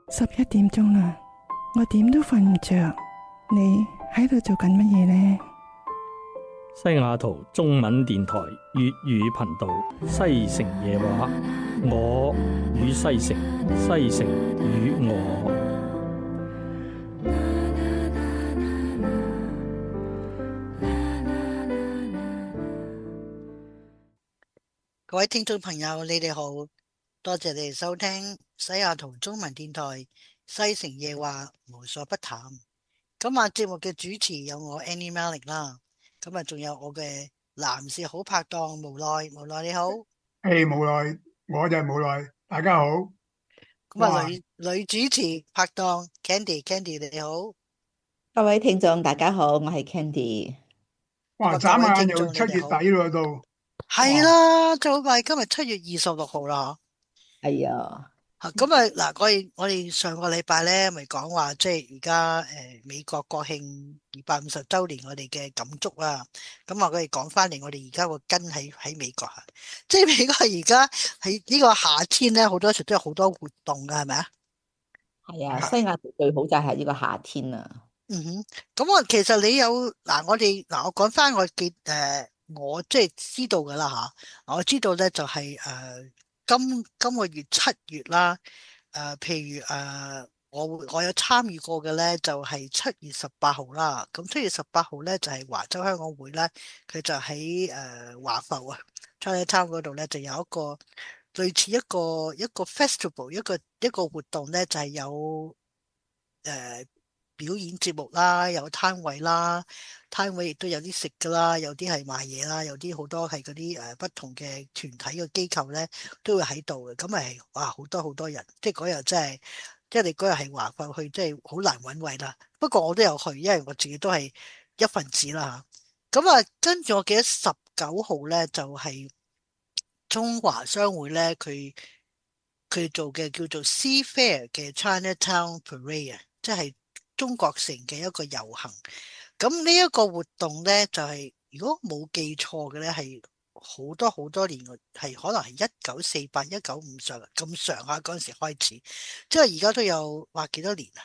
11點鐘啦，我點都瞓唔着。你喺度做緊乜嘢呢？ 西雅圖中文電台粵語頻道西城夜話，我與西城，西城與我。 各位聽眾朋友，你哋好，多謝你哋收聽西雅圖中文電台西城夜話，無所不談。今晚節目嘅主持有我 Annie Malik 啦，咁啊仲有我嘅男士好拍檔無奈你好。 無奈，我就係無奈，大家好。 咁啊女主持拍檔 Candy 你好。 各位聽眾大家好，我係 Candy。 哇，眨下又7月底咯到。 係啦，就好快，今日7月26號啦。 係啊。 咁啊嗱，我哋上個禮拜咧，咪講話即係而家美國國慶250週年，我哋嘅感觸啦。咁啊，佢哋講翻嚟，我哋而家個根喺美國啊，即係美國而家喺呢個夏天咧，好多時都有好多活動噶，係咪啊？ 係啊，西雅圖最好就係呢個夏天啊。 嗯哼，咁其實你有我講翻我我即係知道噶啦吓，我知道咧就係今個月7月啦，譬如我有參與過嘅咧，就係7月18號啦。咁7月18號咧就係華州香港會咧，佢就喺華埠啊，Chinatown嗰度咧就有一個類似一個 festival，一個活動咧，就係有表演節目啦，有攤位啦，攤位亦都有啲食噶啦，有啲係賣嘢啦，有啲好多係嗰啲不同嘅團體嘅機構咧都會喺度嘅，咁咪哇好多人，即係嗰日真係，即係你嗰日係華埠去，即係好難搵位啦。不過我都有去，因為我自己都係一份子啦。咁跟住我記得19號咧就係中華商會咧，佢做嘅叫做 Seafair 嘅 Chinatown Parade 啊，即係中國城嘅一個遊行。咁呢一個活動咧就係如果冇記錯嘅咧係好多年，係可能係1948、1950咁上下嗰陣時開始，即係而家都有話幾多年啊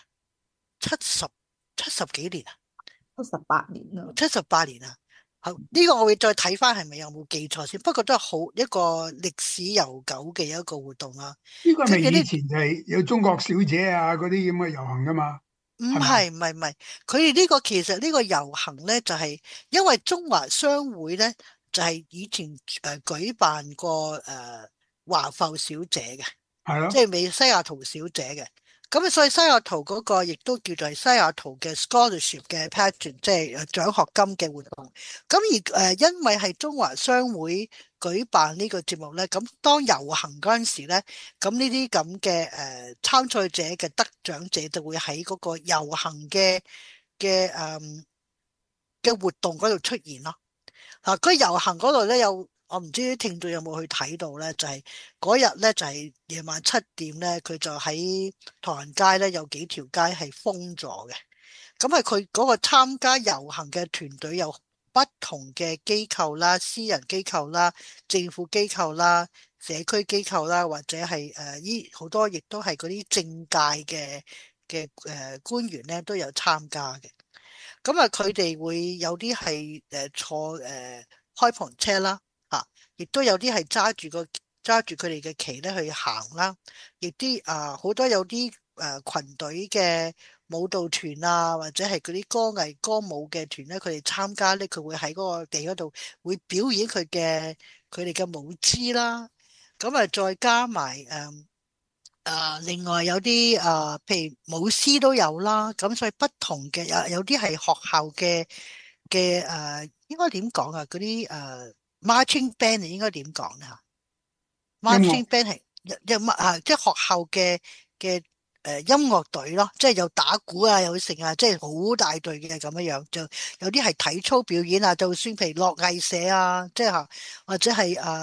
？70幾年啊 78年啦。 78年啊！好，呢個我會再睇翻係咪有冇記錯先，不過都係好一個歷史悠久嘅一個活動啦。 呢個係咪以前係有中國小姐啊嗰啲咁嘅遊行噶嘛？ 唔係，佢哋呢個其實呢個遊行咧就係因為中華商會咧就係以前舉辦過華埠小姐嘅， 係咯， 即係西雅圖小姐嘅。咁所以西雅圖嗰個亦都叫做係西雅圖嘅 scholarship 嘅 pageant，即係獎學金嘅活動。咁而因為係中華商會舉辦呢個節目咧，咁當遊行嗰陣時咧，咁呢啲咁嘅參賽者嘅得獎者就會喺嗰個遊行嘅活動嗰度出現咯。嗱，嗰遊行嗰度咧有。我唔知啲聽眾有冇去睇到咧，就係嗰日咧就係夜晚7點咧，佢就喺唐人街咧有幾條街係封咗嘅。咁佢嗰個參加遊行嘅團隊有不同嘅機構啦、私人機構啦、政府機構啦、社區機構啦，或者係好多亦都係嗰啲政界嘅官員咧都有參加嘅。咁佢哋會有啲係坐開篷車啦。亦都有啲係揸住佢哋嘅旗咧去行啦，亦啲好多有啲群隊嘅舞蹈團啊，或者係嗰啲歌藝歌舞嘅團咧，佢哋參加咧，佢會喺嗰個地嗰度會表演佢哋嘅舞姿啦。咁再加埋另外有啲譬如舞獅都有啦。咁所以不同嘅有啲係學校嘅應該點講啊？嗰啲marching band 應該點講咧？ marching band 係即係學校嘅音樂隊咯，即係有打鼓啊，有成啊，即係好大隊嘅咁樣樣。就有啲係體操表演啊，就算譬如樂藝社啊，即係或者係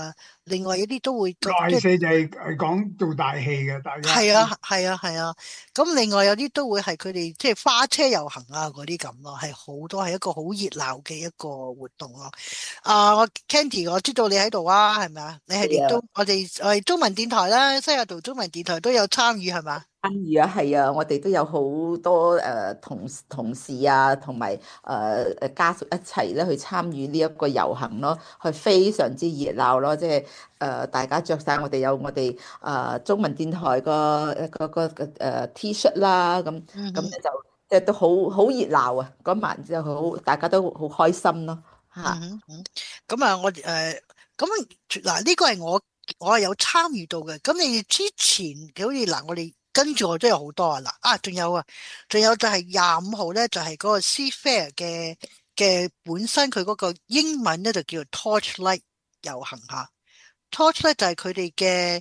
另外有啲都會六廿四就係講做大戲嘅，大家係啊，係啊，係啊。咁另外有啲都會係佢哋即係花車遊行啊嗰啲咁咯，係好多係一個好熱鬧嘅一個活動咯。我 Candy 我知道你喺度啊，係咪啊？你係亦係啊， 都我哋中文電台啦，西雅圖中文電台都有參與係咪？ 參與啊，係啊，我哋都有好多同事啊，同埋家屬一齊咧去參與呢一個遊行咯，係非常之熱鬧咯，即係大家着晒我哋中文電台個 T-shirt 啦，咁咧就即係都好熱鬧啊！嗰晚之後大家都好開心咯嚇。 咁啊，咁嗱呢個係我係有參與到嘅。咁你之前好似嗱，我哋跟住我都有好多啊嗱仲有就係25號咧，就係嗰個 Seafair 嘅本身佢嗰個英文咧就叫做 Torchlight 遊行嚇。Torchlight 就係佢哋嘅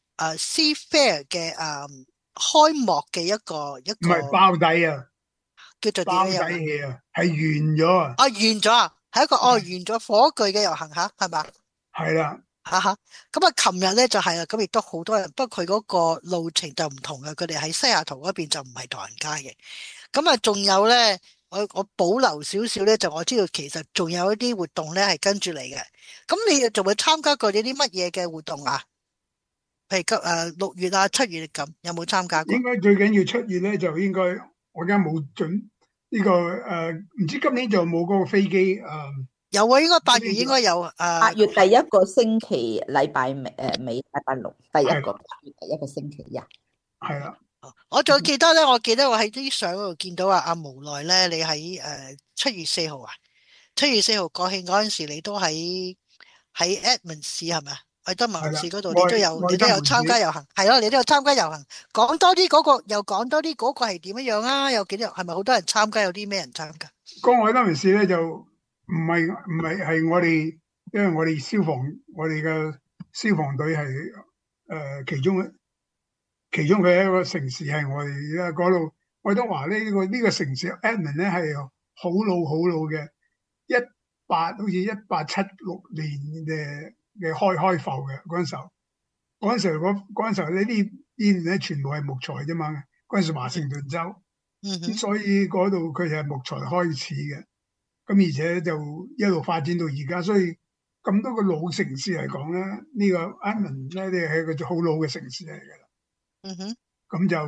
Seafair 嘅開幕嘅一個唔係包底啊， 叫做包點樣底戲啊，係完咗啊， 完咗啊，係一個完咗火炬嘅遊行嚇，係咪？ 係啦， 咁啊，琴日咧就係啦，咁亦都好多人，不過佢嗰個路程就唔同嘅，佢哋喺西雅圖嗰邊就唔係唐人街嘅。咁啊，仲有咧，我保留少少咧，就我知道其實仲有一啲活動咧係跟住嚟嘅。咁你仲會參加過啲乜嘢嘅活動啊？譬如6月啊、7月咁，有冇參加過？ 應該最緊要7月咧就應該，我而家冇準呢個唔知今年就冇嗰個飛機有啊，應該8月應該有 8月第一個星期禮拜尾禮拜六，第一個8月第一個星期日。 係啦。 我仲記得咧，我記得我喺啲相嗰度見到阿無奈咧，你喺7月4號啊，7月4號國慶嗰陣時，你都喺Edmonds 市係咪啊？愛德蒙市嗰度你都有參加遊行，係咯，你都有參加遊行。講多啲嗰個，又講多啲嗰個係點樣啊？有幾多？係咪好多人參加？有啲咩人參加？ 嗰個愛德蒙市咧就唔係我哋，因為我哋嘅消防隊係其中嘅一個城市係我哋而家嗰度。愛德華呢個城市 Edmonds 咧係好老嘅，好似1876年嘅開埠嘅嗰陣時候，呢啲醫院咧全部係木材啫嘛。嗰陣時華盛頓州，咁所以嗰度佢係木材開始嘅，咁而且就一路發展到而家，所以咁多個老城市嚟講咧，呢個 Edmonds 咧係一個好老嘅城市嚟嘅啦。咁就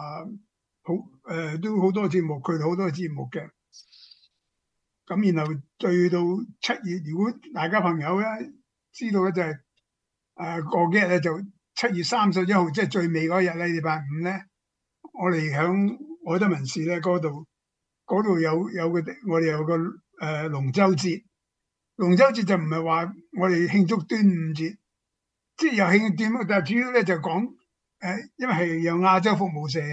都好多節目，佢哋好多節目嘅。咁然後去到7月，如果大家朋友咧知道咧就係過幾日咧就7月31號，即係最尾嗰日咧，禮拜5咧，我哋響愛德文市咧嗰度我哋有個龍舟節。龍舟節就唔係話我哋慶祝端午節，即係有慶典，但係主要咧就講因為係由亞洲服務社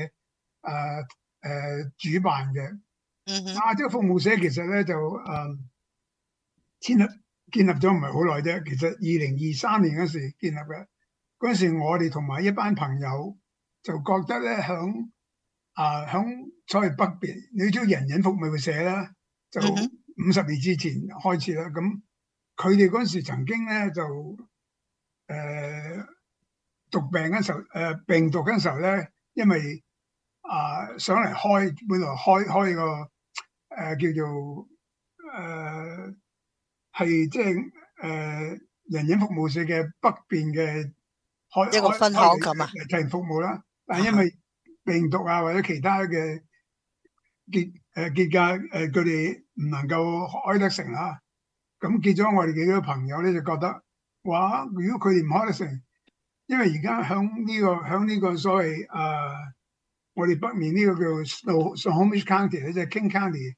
主辦嘅。亞洲服務社其實咧就建立咗唔係好耐啫。其實2023年嗰時建立嘅，嗰陣時我哋同埋一班朋友就覺得咧響所謂北邊，你知人人服務社啦，就50年之前開始啦。咁佢哋嗰陣時曾經咧就讀病嗰時候病毒嗰時候咧，因為上嚟本來開個叫做係即係人人服務社嘅北邊嘅一個分行咁啊， 提供服務啦。但係因為病毒或者其他嘅結架佢哋唔能夠開得成啦。咁結咗我哋幾個朋友咧就覺得，哇！如果佢哋唔開得成，因為而家響呢個所謂我哋北面呢個叫 Snohomish County 咧，即係 King County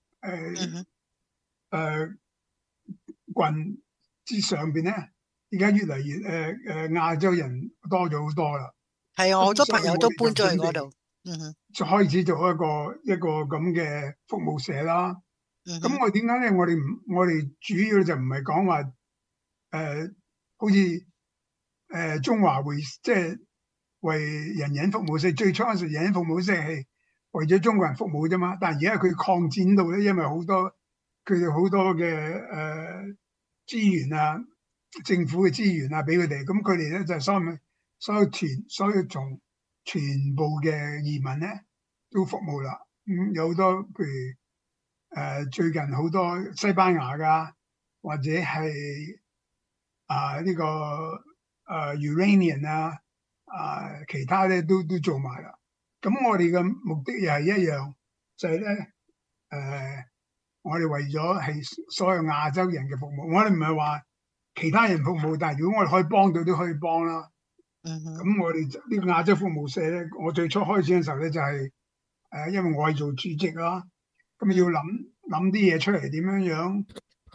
郡之上邊咧，而家越嚟越亞洲人多咗好多啦。係啊， 好多朋友都搬咗去嗰度。 就開始做一個咁嘅服務社啦。咁我點解咧？我哋主要就唔係講話好似中華即係為人人服務社。最初嗰時人人服務社係為咗中國人服務啫嘛。但係而家佢擴展到咧，因為佢哋好多嘅資源啊， 政府嘅資源啊，俾佢哋，咁佢哋咧就所有從全部嘅移民咧都服務啦。有好多譬如最近好多西班牙噶，或者係呢個Uranian 其他咧都做埋啦。咁我哋嘅目的又係一樣，就係咧我哋為咗係所有亞洲人嘅服務，我哋唔係話其他人服務，但係如果我哋可以幫到，都可以幫啦。咁我哋呢個亞洲服務社咧，我最初開始嘅時候咧就係因為我係做主席啦，咁要諗啲嘢出嚟，點樣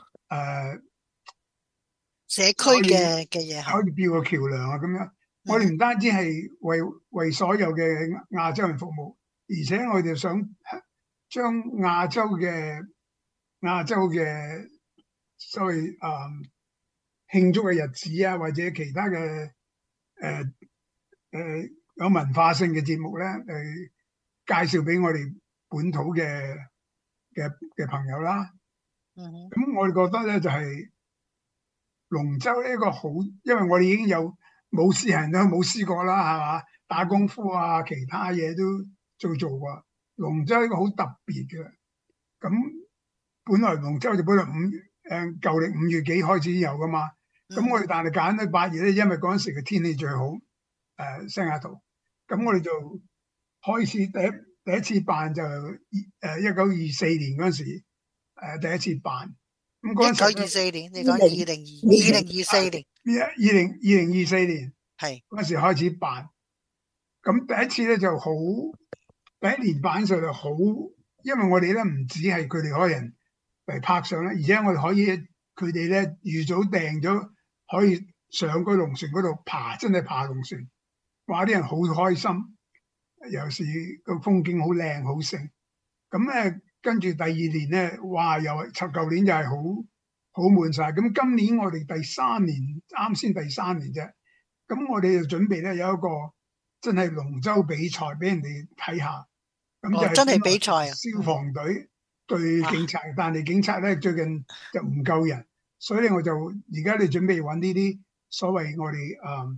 社區嘅嘢可以標個橋梁啊咁樣。我哋唔單止係為所有嘅亞洲人服務，而且我哋想將亞洲嘅所謂慶祝嘅日子啊，或者其他嘅有文化性嘅節目咧，介紹俾我哋本土嘅朋友啦。咁我哋覺得咧就係龍舟呢一個好，因為我哋已經有舞獅人都舞獅過啦，係嘛？打功夫啊，其他嘢都做過。龍舟呢個好特別嘅。咁本來龍舟就本來舊歷5月幾開始有噶嘛。咁我哋但係揀到8月咧，因為嗰陣時嘅天氣最好。西雅圖，咁我哋就開始第一次辦就1924年嗰陣時，第一次辦。咁嗰陣時 1924年，你講2024年 ，2024年係嗰陣時開始辦。咁第一次咧就好，第一年辦上就好，因為我哋咧唔止係佢哋嗰人嚟拍相啦，而且我哋可以佢哋咧預早訂咗，可以上個龍船嗰度爬，真係爬龍船。話啲人好開心，有時個風景好靚好盛。咁咧跟住第二年咧，哇！又舊年又係好滿晒。咁今年我哋第三年，啱先第三年啫。咁我哋就準備咧有一個真係龍舟比賽俾人哋睇下。咁就係真係比賽啊！ 消防隊對警察，但係警察咧最近就唔夠人，所以咧我就而家你準備揾呢啲所謂我哋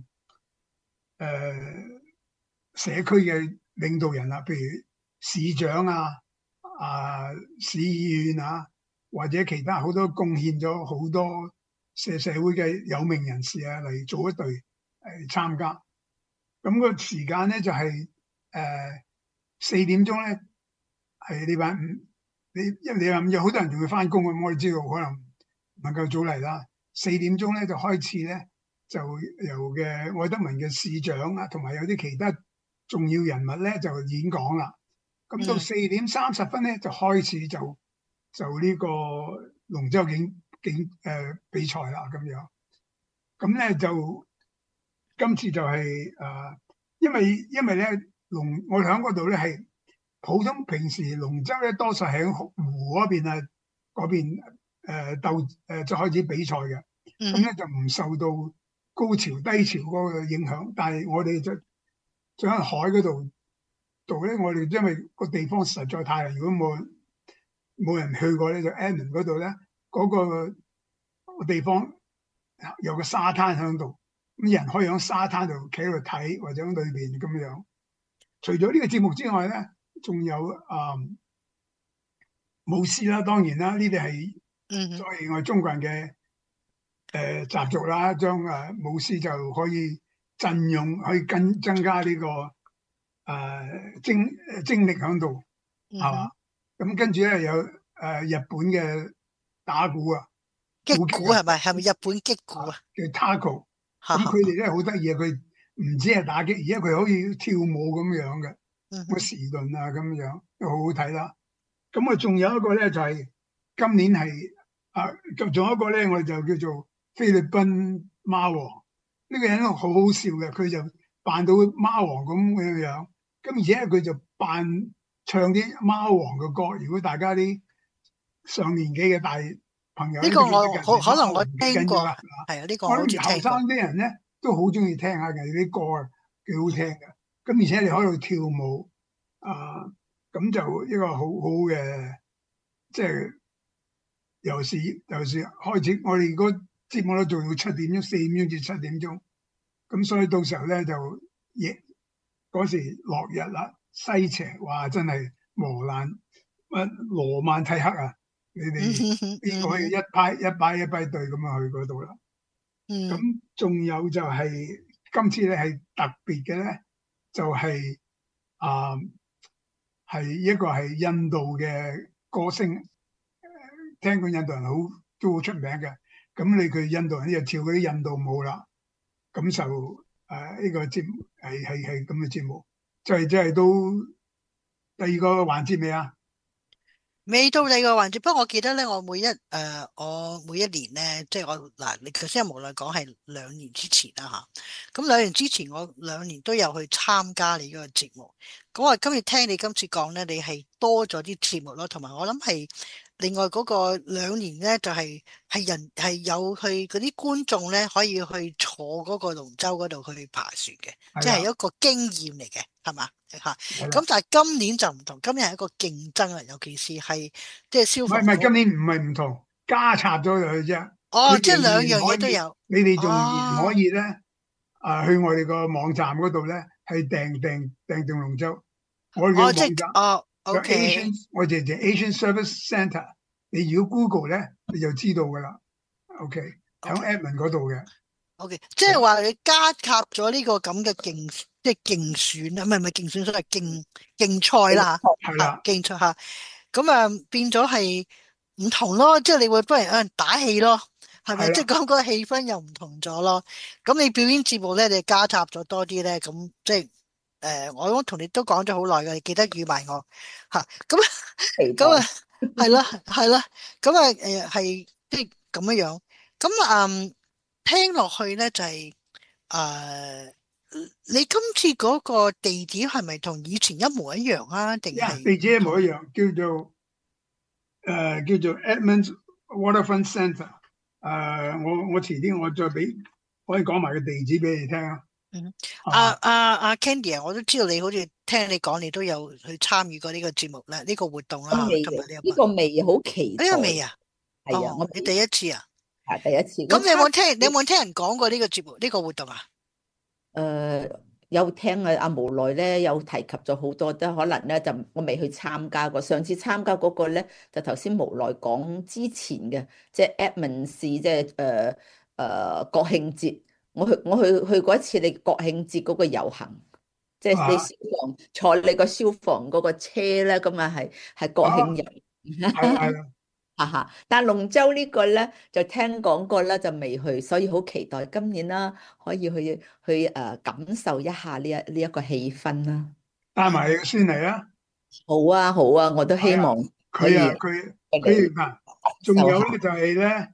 社區嘅領導人啊，譬如市長市議員啊，或者其他好多貢獻咗好多社會嘅有名人士啊嚟做一隊參加。咁個時間咧就係4點鐘咧，係禮拜五。因為禮拜五有好多人仲要翻工，咁我哋知道可能唔能夠早嚟啦。4點鐘咧就開始咧。就由嘅愛德文嘅市長啊，同埋有啲其他重要人物咧就演講啦。咁到4點30分咧就開始就呢個龍舟比賽啦咁樣。咁咧就今次就係因為咧我哋喺嗰度咧係普通平時龍舟咧多數喺湖嗰邊啊嗰邊就開始比賽嘅。咁咧就唔受到高潮低潮嗰個影響，但係我哋就喺海嗰度咧，我哋因為個地方實在太靚，如果冇人去過咧，就 Edmond 嗰度咧，嗰個地方有個沙灘喺度，咁人可以喺沙灘度企喺度睇，或者喺裏邊咁樣。除咗呢個節目之外咧，仲有舞獅啦，當然啦，呢啲係所謂我哋中國人嘅習俗啦，將舞獅就可以陣容，可以增加呢個精力喺度，係嘛？咁跟住咧有日本嘅打鼓啊， 擊鼓係咪？係咪日本擊鼓啊？ 叫 Taiko。咁佢哋咧好得意啊！佢唔止係打擊，而家佢可以跳舞咁樣嘅，個時輪啊咁樣，都好好睇啦。咁啊，仲有一個咧就係今年係仲有一個咧，我哋就叫做菲律賓貓王。呢個人好好笑嘅，佢就扮到貓王咁樣，咁而且佢就扮唱啲貓王嘅歌。如果大家啲上年紀嘅大朋友， 呢個我可能我聽過，係啊，呢個我好似聽過。 後生啲人咧都好中意聽下嘅啲歌啊，幾好聽嘅。咁而且你喺度跳舞咁就一個好好嘅，即係尤其是開始我哋如果節目都做到7點鐘、4點鐘至7點鐘，咁所以到時候咧就嗰時落日啦，西斜，哇！真係羅曼蒂克啊！你哋邊個可以一班隊咁樣去嗰度啦？咁仲有就係今次咧係特別嘅咧，就係係一個係印度嘅歌星，聽講印度人都好出名嘅。咁佢印度人就跳嗰啲印度舞啦，咁就呢個節目係咁嘅節目，即係都第二個環節未啊？ 未到第二個環節，不過我記得咧，我每一年咧，即係你頭先無奈講係2年之前啦嚇，咁2年之前我2年都有去參加你嗰個節目，咁我今日聽你今次講咧，你係多咗啲節目咯，同埋我諗係另外嗰個2年咧，就係有去嗰啲觀眾咧可以去坐嗰個龍舟嗰度去爬船嘅，即係一個經驗嚟嘅，係嘛？咁但係今年就唔同，今年係一個競爭啊，尤其是係即係消防。 唔係今年唔係唔同，加插咗入去啫。 哦，即係2樣嘢都有。 你哋仲可以咧，去我哋個網站嗰度咧，係訂龍舟。我哋嘅網站 OK。 我哋就 Asian Service Centre。你如果 Google 咧，你就知道噶啦。OK，喺 Edmond 嗰度嘅。 OK， 即係話你加插咗呢個咁嘅即係競選啊，唔係競選，所謂競賽啦嚇， 係啦， 競賽嚇，咁變咗係唔同咯，即係你會幫人打氣咯，係咪？即係嗰個氣氛又唔同咗咯。咁你表演節目咧，你加插咗多啲咧，咁即係我同你都講咗好耐嘅，你記得預埋我嚇。咁係啦，咁係即係咁樣。咁聽落去咧就係你今次嗰個地址係咪同以前一模一樣啊？定係地址一模一樣，叫做 Edmond Waterfront Centre。我遲啲我再可以講埋個地址俾你聽啊。 Candy 啊，我都知道你好似聽你講，你都有去參與過呢個節目咧，呢個活動啦，同埋呢個未好期待。 呢個未啊？ 係啊， 你第一次啊？ 係第一次。 咁你有冇聽人講過呢個節目呢個活動啊？ 有聽阿無奈咧有提及咗好多，都可能咧就我未去參加過。上次參加嗰個咧就頭先無奈講之前嘅，即係 Edmond 市，即係國慶節。我去過一次你國慶節嗰個遊行，即係你消防坐你個消防嗰個車咧，咁啊係國慶日。 係但係龍舟呢個咧就聽講過啦，就未去，所以好期待今年啦，可以去感受一下呢一個氣氛啦。 帶埋你個孫嚟啊！ 好啊，我都希望佢仲有咧就係咧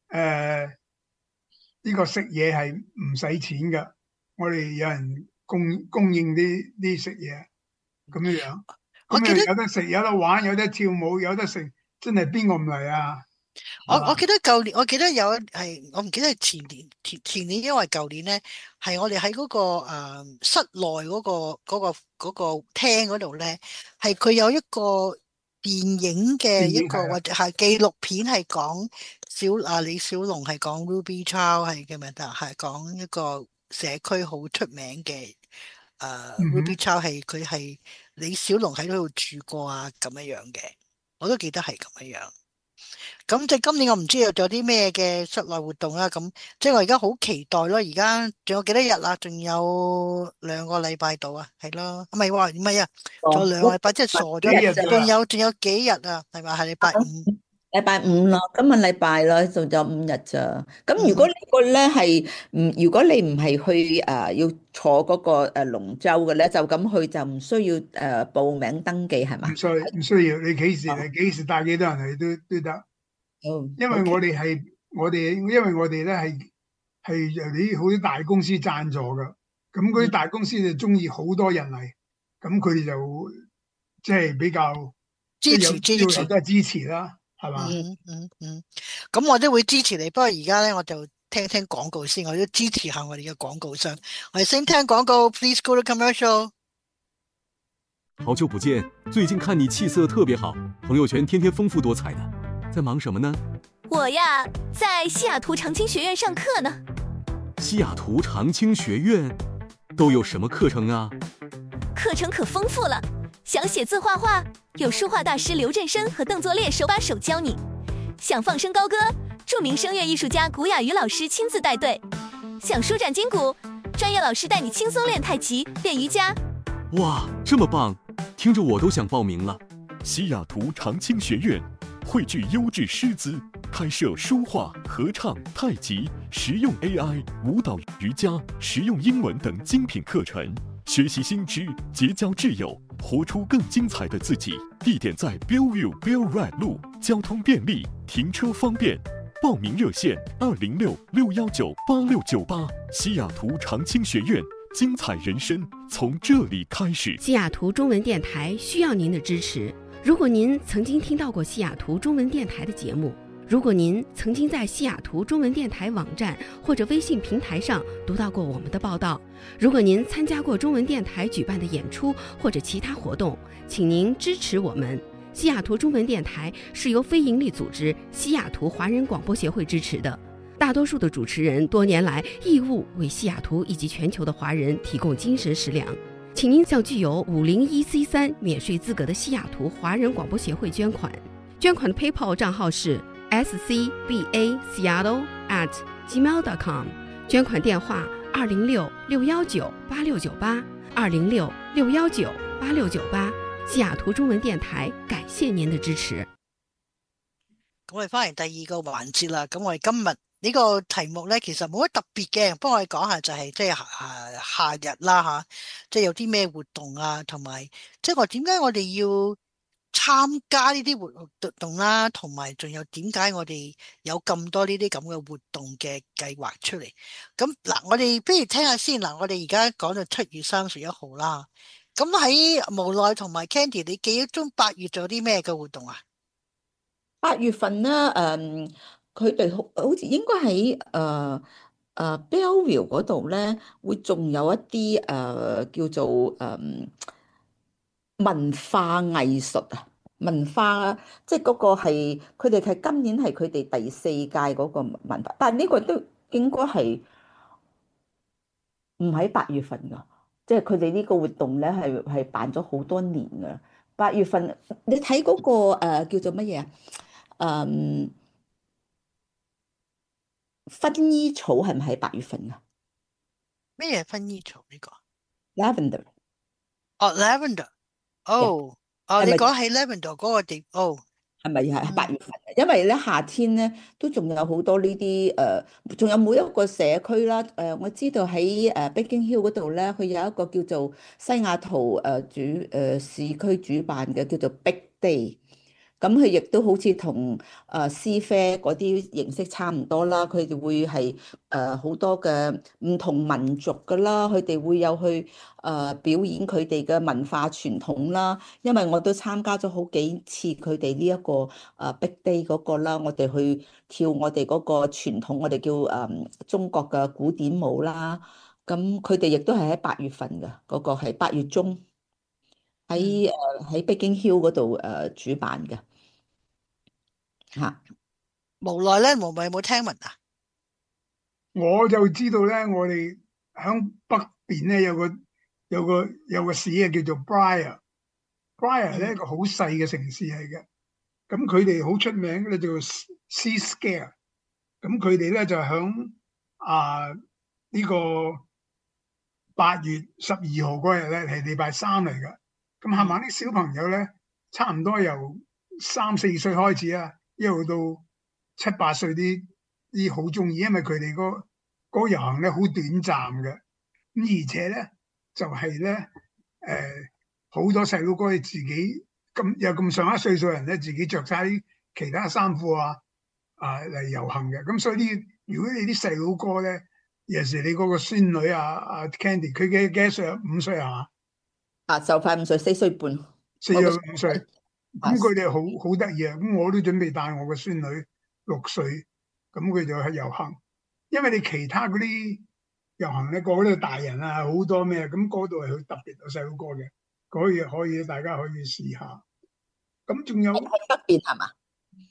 呢個食嘢係唔使錢噶，我哋有人供應啲食嘢咁樣，咁有得食，有得玩，有得跳舞，有得食。真係邊個唔嚟啊？ 我記得舊年，我記得我唔記得係前年，因為舊年咧係我哋喺嗰個室內嗰個廳嗰度咧，係佢有一個電影嘅一個或者係紀錄片，係講李小龍係講 Ruby Chow 係嘅咪得，係講一個社區好出名嘅Ruby Chow 佢係李小龍喺嗰度住過啊咁樣嘅。我都記得係咁樣，咁即係今年我唔知有啲咩嘅室內活動啦，咁即係我而家好期待咯。而家仲有幾多日啦？仲有2個禮拜到啊，係咯，唔係啊，仲有2個禮拜，即係傻咗，仲有幾日啊？係咪係禮拜五？ 禮拜五咯，今日禮拜咯，仲有5日咋？咁如果呢個咧係如果你唔係去要坐嗰個龍舟嘅咧，就咁去就唔需要報名登記係嘛？ 唔需要，你幾時嚟，幾時帶幾多人嚟都得。因為我哋咧係由啲好多大公司贊助噶，咁嗰啲大公司就中意好多人嚟，咁佢哋就即係比較支持都係支持啦。係嘛？ 咁我都會支持你，不過而家咧我就聽廣告先，我都支持下我哋嘅廣告商。我哋先聽廣告 ，Please go to commercial。 好久不見，最近看你氣色特別好，朋友圈天天豐富多彩的，在忙什麼呢？ 我我呀，在西雅图长青学院上课呢。 西雅图长青学院都有什么课程啊？ 课程可丰富了，想写字画画，有书画大师刘振生和邓作烈手把手教你；想放声高歌，著名声乐艺术家古雅瑜老师亲自带队；想舒展筋骨，专业老师带你轻松练太极、练瑜伽。 哇，这么棒，听着我都想报名了。 西雅图长青学院汇聚优质师资，开设书画、合唱、太极、实用 AI、舞蹈、瑜伽、实用英文等精品课程，学习新知，结交挚友，活出更精彩的自己。地点在 Bellevue Bell Red 路，交通便利，停车方便。报名热线206-619-8698。西雅图长青学院，精彩人生从这里开始。 西雅图中文电台需要您的支持。如果您曾经听到过西雅图中文电台的节目，如果您曾经在西雅图中文电台网站或者微信平台上读到过我们的报道，如果您参加过中文电台举办的演出或者其他活动，请您支持我们。西雅图中文电台是由非营利组织西雅图华人广播协会支持的，大多数的主持人多年来义务为西雅图以及全球的华人提供精神食粮。请您向具有501C3免税资格的西雅图华人广播协会捐款。捐款的 PayPal 账号是 scbaseattle@gmail.com， 捐款电话206-619-8698 206-619-8698。西雅图中文電台感謝您的支持。 咁我哋翻嚟第二個環節啦。咁我哋今日呢個題目咧，其實冇乜特別嘅，不過我哋講下就係即係夏日啦吓，即係有啲咩活動啊，同埋即係點解我哋要參加呢啲活動啦，同埋仲有點解我哋有咁多呢啲咁嘅活動嘅計劃出嚟。咁嗱，我哋不如聽下先嗱，我哋而家講到7月31號啦。咁喺無奈同埋 Candy， 你記憶中8月仲有啲咩嘅活動啊 ？8月份咧，佢哋好似應該喺Bellevue 嗰度咧，會仲有一啲叫做文化藝術啊，文化即係嗰個係佢哋係今年係佢哋第4屆嗰個文化，但係呢個都應該係唔喺8月份㗎。即係佢哋呢個活動咧，係辦咗好多年㗎。8月份你睇嗰個叫做乜嘢啊？薰衣草係咪喺8月份啊？ 咩嘢薰衣草呢個 ？Lavender。 哦 ，Lavender。哦，你講起 Lavender 嗰個地， 係咪係8月份？因為咧夏天咧都仲有好多呢啲仲有每一個社區啦。我知道喺Biggin Hill 嗰度咧，佢有一個叫做西雅圖市區主辦嘅叫做 Big Day。咁佢亦都好似同詩啡嗰啲形式差唔多啦。佢哋會係好多嘅唔同民族㗎啦，佢哋會有去表演佢哋嘅文化傳統啦。因為我都參加咗好幾次佢哋呢一個Big Day 嗰個啦，我哋去跳我哋嗰個傳統，我哋叫中國嘅古典舞啦。咁佢哋亦都係喺8月份嘅，嗰個係8月中喺Biggin Hill 嗰度主辦嘅。 無奈咧，無奈有冇聽聞啊？ 我就知道咧，我哋響北邊咧有個市啊，叫做 Briar 咧，一個好細嘅城市嚟嘅。咁佢哋好出名嘅咧叫 Seascale。咁佢哋咧就響呢個8月12號嗰日咧係禮拜3嚟嘅。咁係咪啲小朋友咧，差唔多由3、4歲開始啊，一路到7、8歲啲好中意，因為佢哋嗰個遊行咧好短暫嘅。咁而且咧就係咧好多細佬哥自己咁上一歲數人咧，自己着晒啲其他衫褲嚟遊行嘅。咁所以如果你啲細佬哥咧，尤其是你嗰個孫女Candy， 佢幾多歲啊？5歲係嘛？ 就快5歲，4歲半。 4到5歲。咁佢哋好得意啊！咁我都準備帶我個孫女6歲，咁佢就去遊行。因為你其他嗰啲遊行咧，個個都係大人啊，好多咩，咁嗰度係好特別有細佬哥嘅，可以大家可以試下。咁仲有喺北邊係嘛？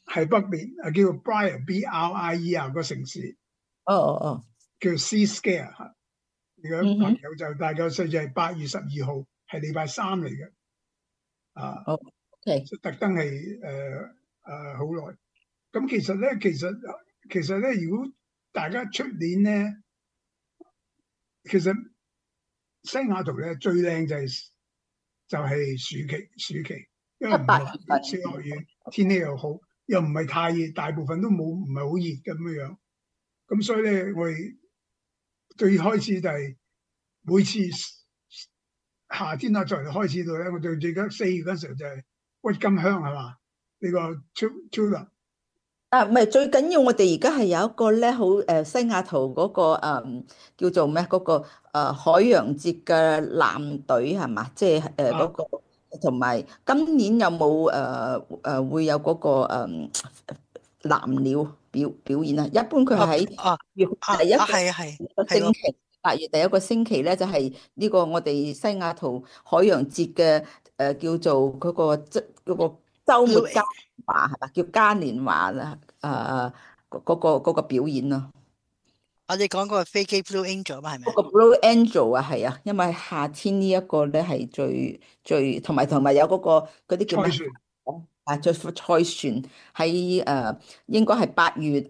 係北邊叫做 Brie B-R-I-E 個城市哦哦哦， 叫 Seascale 嚇。你個嗯哼， 朋友就大概歲就係8月12號，係禮拜三嚟嘅啊， 好，OK， 特登係好耐。咁其實咧，如果大家出年咧，其實西雅圖咧最靚就係暑期，因為唔落雨，少落雨，天氣又好，又唔係太熱，大部分都唔係好熱咁樣。咁所以咧，我哋最開始就係每次夏天啊，再嚟開始到咧，我最記得4月嗰時候就係鬱金香係嘛？呢個 tulip 啊，唔係最緊要，我哋而家係有一個咧，好西雅圖嗰個叫做咩嗰個海洋節嘅艦隊係嘛？即係嗰個，同埋今年有冇會有嗰個藍鳥表演啊？一般佢係喺月第一個星期，8月第一個星期咧，就係呢個我哋西雅圖海洋節嘅叫做嗰個週末嘉年華係嘛？叫嘉年華啦，嗰個表演咯。 我哋講嗰個飛機 Blue Angel 嘛，係咪？ 嗰個 Blue Angel 啊，係啊，因為夏天呢一個咧係最同埋有嗰啲叫咩？再賽船喺應該係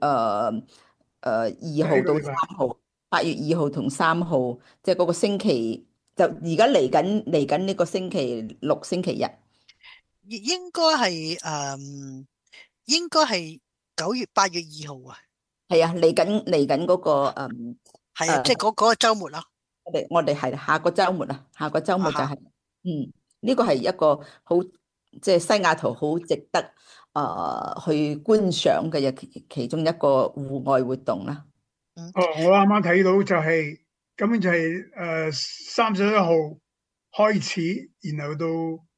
8月2號到3號，8月2號同3號，即係嗰個星期，就而家嚟緊呢個星期六星期日。 應該係8月2號啊。 係啊，嚟緊嗰個係啊，即係嗰個週末啦。 我哋係下個週末啊，下個週末就係呢個係一個好即係西雅圖好值得去觀賞嘅其中一個戶外活動啦。 我啱啱睇到就係根本就係31號開始，然後到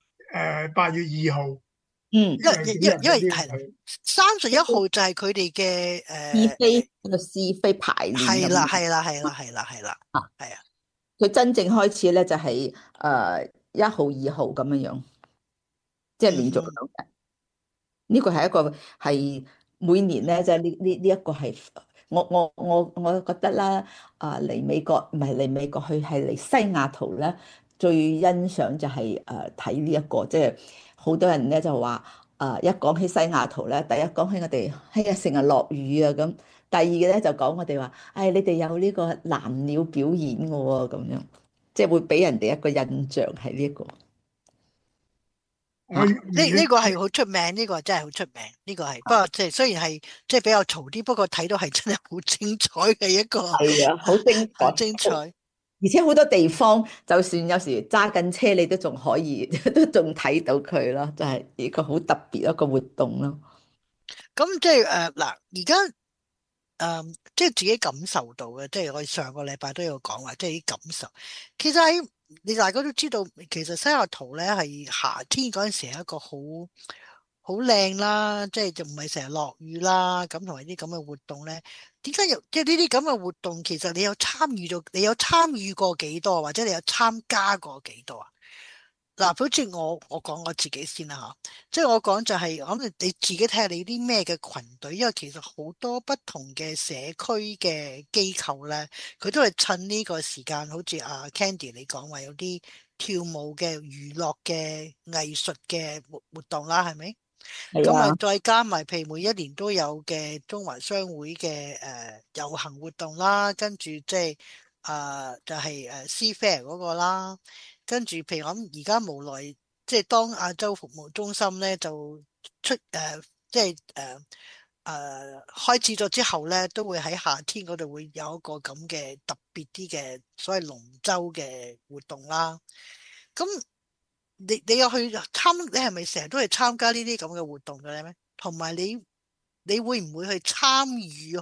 8月2號。 因為係31號就係佢哋嘅試飛排練。 係啦，係啊。 佢真正開始咧就係1號、2號咁樣樣，即係連續2日。呢個係一個係每年咧，即係呢一個係我覺得啦，嚟美國唔係嚟美國去，係嚟西雅圖咧，最欣賞就係睇呢一個，即係好多人咧就話一講起西雅圖咧，第一講起我哋成日落雨啊咁，第二嘅咧就講我哋話，你哋有呢個藍鳥表演嘅喎，咁樣即係會俾人哋一個印象係呢一個。 呢個係好出名，呢個真係好出名。呢個係不過即係雖然係即係比較嘈啲，不過睇到係真係好精彩嘅一個。 係啊，好精彩，而且好多地方，就算有時揸緊車，你都仲可以都仲睇到佢咯，就係一個好特別一個活動咯。 咁即係嗱，而家即係自己感受到嘅，即係我上個禮拜都有講話，即係啲感受。其實喺你大家都知道，其實西雅圖咧係夏天嗰陣時係一個好靚啦，即係就唔係成日落雨啦，咁同埋啲咁嘅活動咧，點解即係呢啲咁嘅活動，其實你有參與過幾多，或者你有參加過幾多啊？嗱，好似我講我自己先啦嚇，即係我講就係，我諗你自己睇下你啲咩嘅群隊，因為其實好多不同嘅社區嘅機構咧，佢都係趁呢個時間，好似阿 Candy 你講話有啲跳舞嘅娛樂嘅藝術嘅活動啦，係咪？咁啊，再加埋譬如每一年都有嘅中華商會嘅遊行活動啦，跟住即係就係Sea Fair 嗰個啦。跟住，譬如我諗而家無奈，即係當亞洲服務中心咧就即係開始咗之後咧，都會喺夏天嗰度會有一個咁嘅特別啲嘅所謂龍舟嘅活動啦。咁你有去你係咪成日都係參加呢啲咁嘅活動嘅咧咩？同埋你會唔會去參與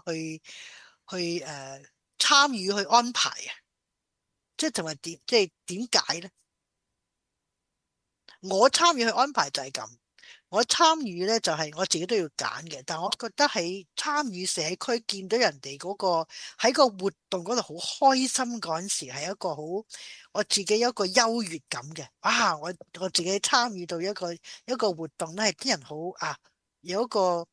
去安排啊？即係同埋點解咧？我參與去安排就係咁，我參與咧就係我自己都要揀嘅。但係我覺得喺參與社區見到人哋嗰個喺個活動嗰度好開心嗰陣時，係一個好我自己有一個優越感嘅。我自己參與到一個活動咧，係啲人好有一個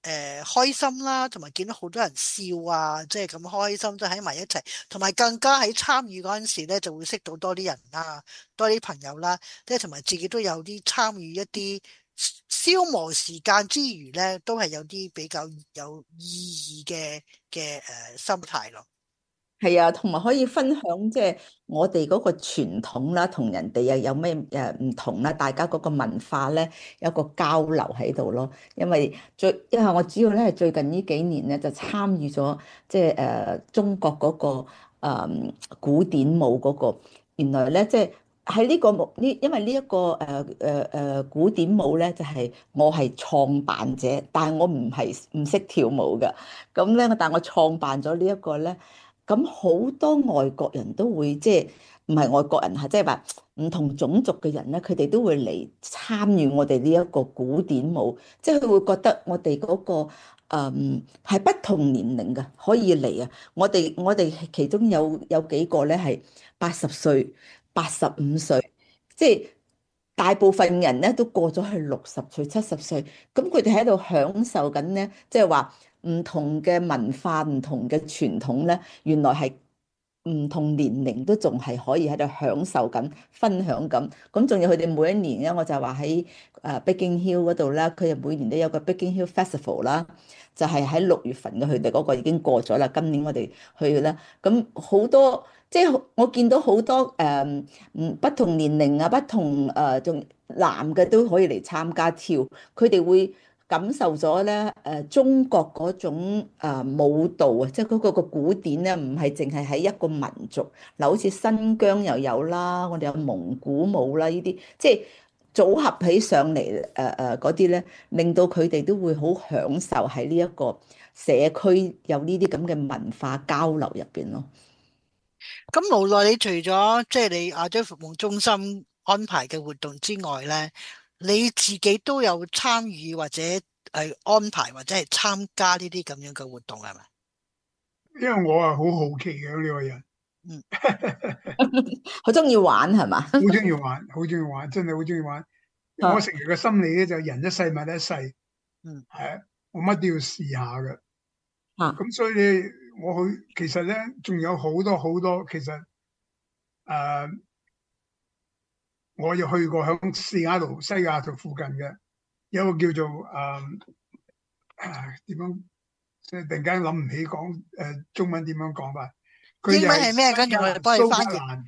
開心啦，同埋見到好多人笑啊，即係咁開心都喺埋一齊，同埋更加喺參與嗰陣時咧，就會識到多啲人啦，多啲朋友啦，即係同埋自己都有啲參與一啲消磨時間之餘咧，都係有啲比較有意義嘅心態咯。 係啊，同埋可以分享即係我哋嗰個傳統啦，同人哋又有咩唔同啦？大家嗰個文化咧有個交流喺度咯。因為我主要咧係最近呢幾年咧就參與咗即係中國嗰個古典舞嗰個，原來咧即係喺呢個因為呢一個古典舞咧就係我係創辦者，但係我唔識跳舞㗎。咁咧，但我創辦咗呢一個咧。咁好多外國人都會即係唔係外國人嚇，即係話唔同種族嘅人咧，佢哋都會嚟參與我哋呢一個古典舞，即係佢會覺得我哋嗰個係不同年齡嘅可以嚟啊！我哋其中有幾個咧係80歲、85歲，即係大部分人咧都過咗去60歲、70歲，咁佢哋喺度享受緊咧，即係話。唔同嘅文化、唔同嘅傳統咧，原來係唔同年齡都仲係可以喺度享受緊、分享緊。咁仲有佢哋每一年咧，我就話喺Biggin Hill 嗰度啦，佢哋每年都有個 Biggin Hill Festival 啦，就係喺6月份嘅。佢哋嗰個已經過咗啦，今年我哋去啦。咁好多即係我見到好多不同年齡啊、不同仲男嘅都可以嚟參加跳，佢哋會。感受咗咧中國嗰種舞蹈啊，即係嗰個古典咧，唔係淨係喺一個民族嗱，好似新疆又有啦，我哋有蒙古舞啦，呢啲即係組合起上嚟嗰啲咧，令到佢哋都會好享受喺呢一個社區有呢啲咁嘅文化交流入邊咯。 咁無奈你除咗即係你亞洲服務中心安排嘅活動之外咧，你自己都有參與或者係安排或者係參加呢啲咁樣嘅活動係咪？ 因為我係好好奇嘅呢個人， 好中意玩係嘛？ 好中意玩，好中意玩，真係好中意玩。我成日嘅心理咧就人一世物一世，係我乜都要試下嘅。咁所以咧，我去其實咧仲有好多好多，其實我又去過響西雅圖附近嘅，有個叫做點樣，即係突然間諗唔起講中文點樣講法。 英文係咩？跟住我哋幫你翻譯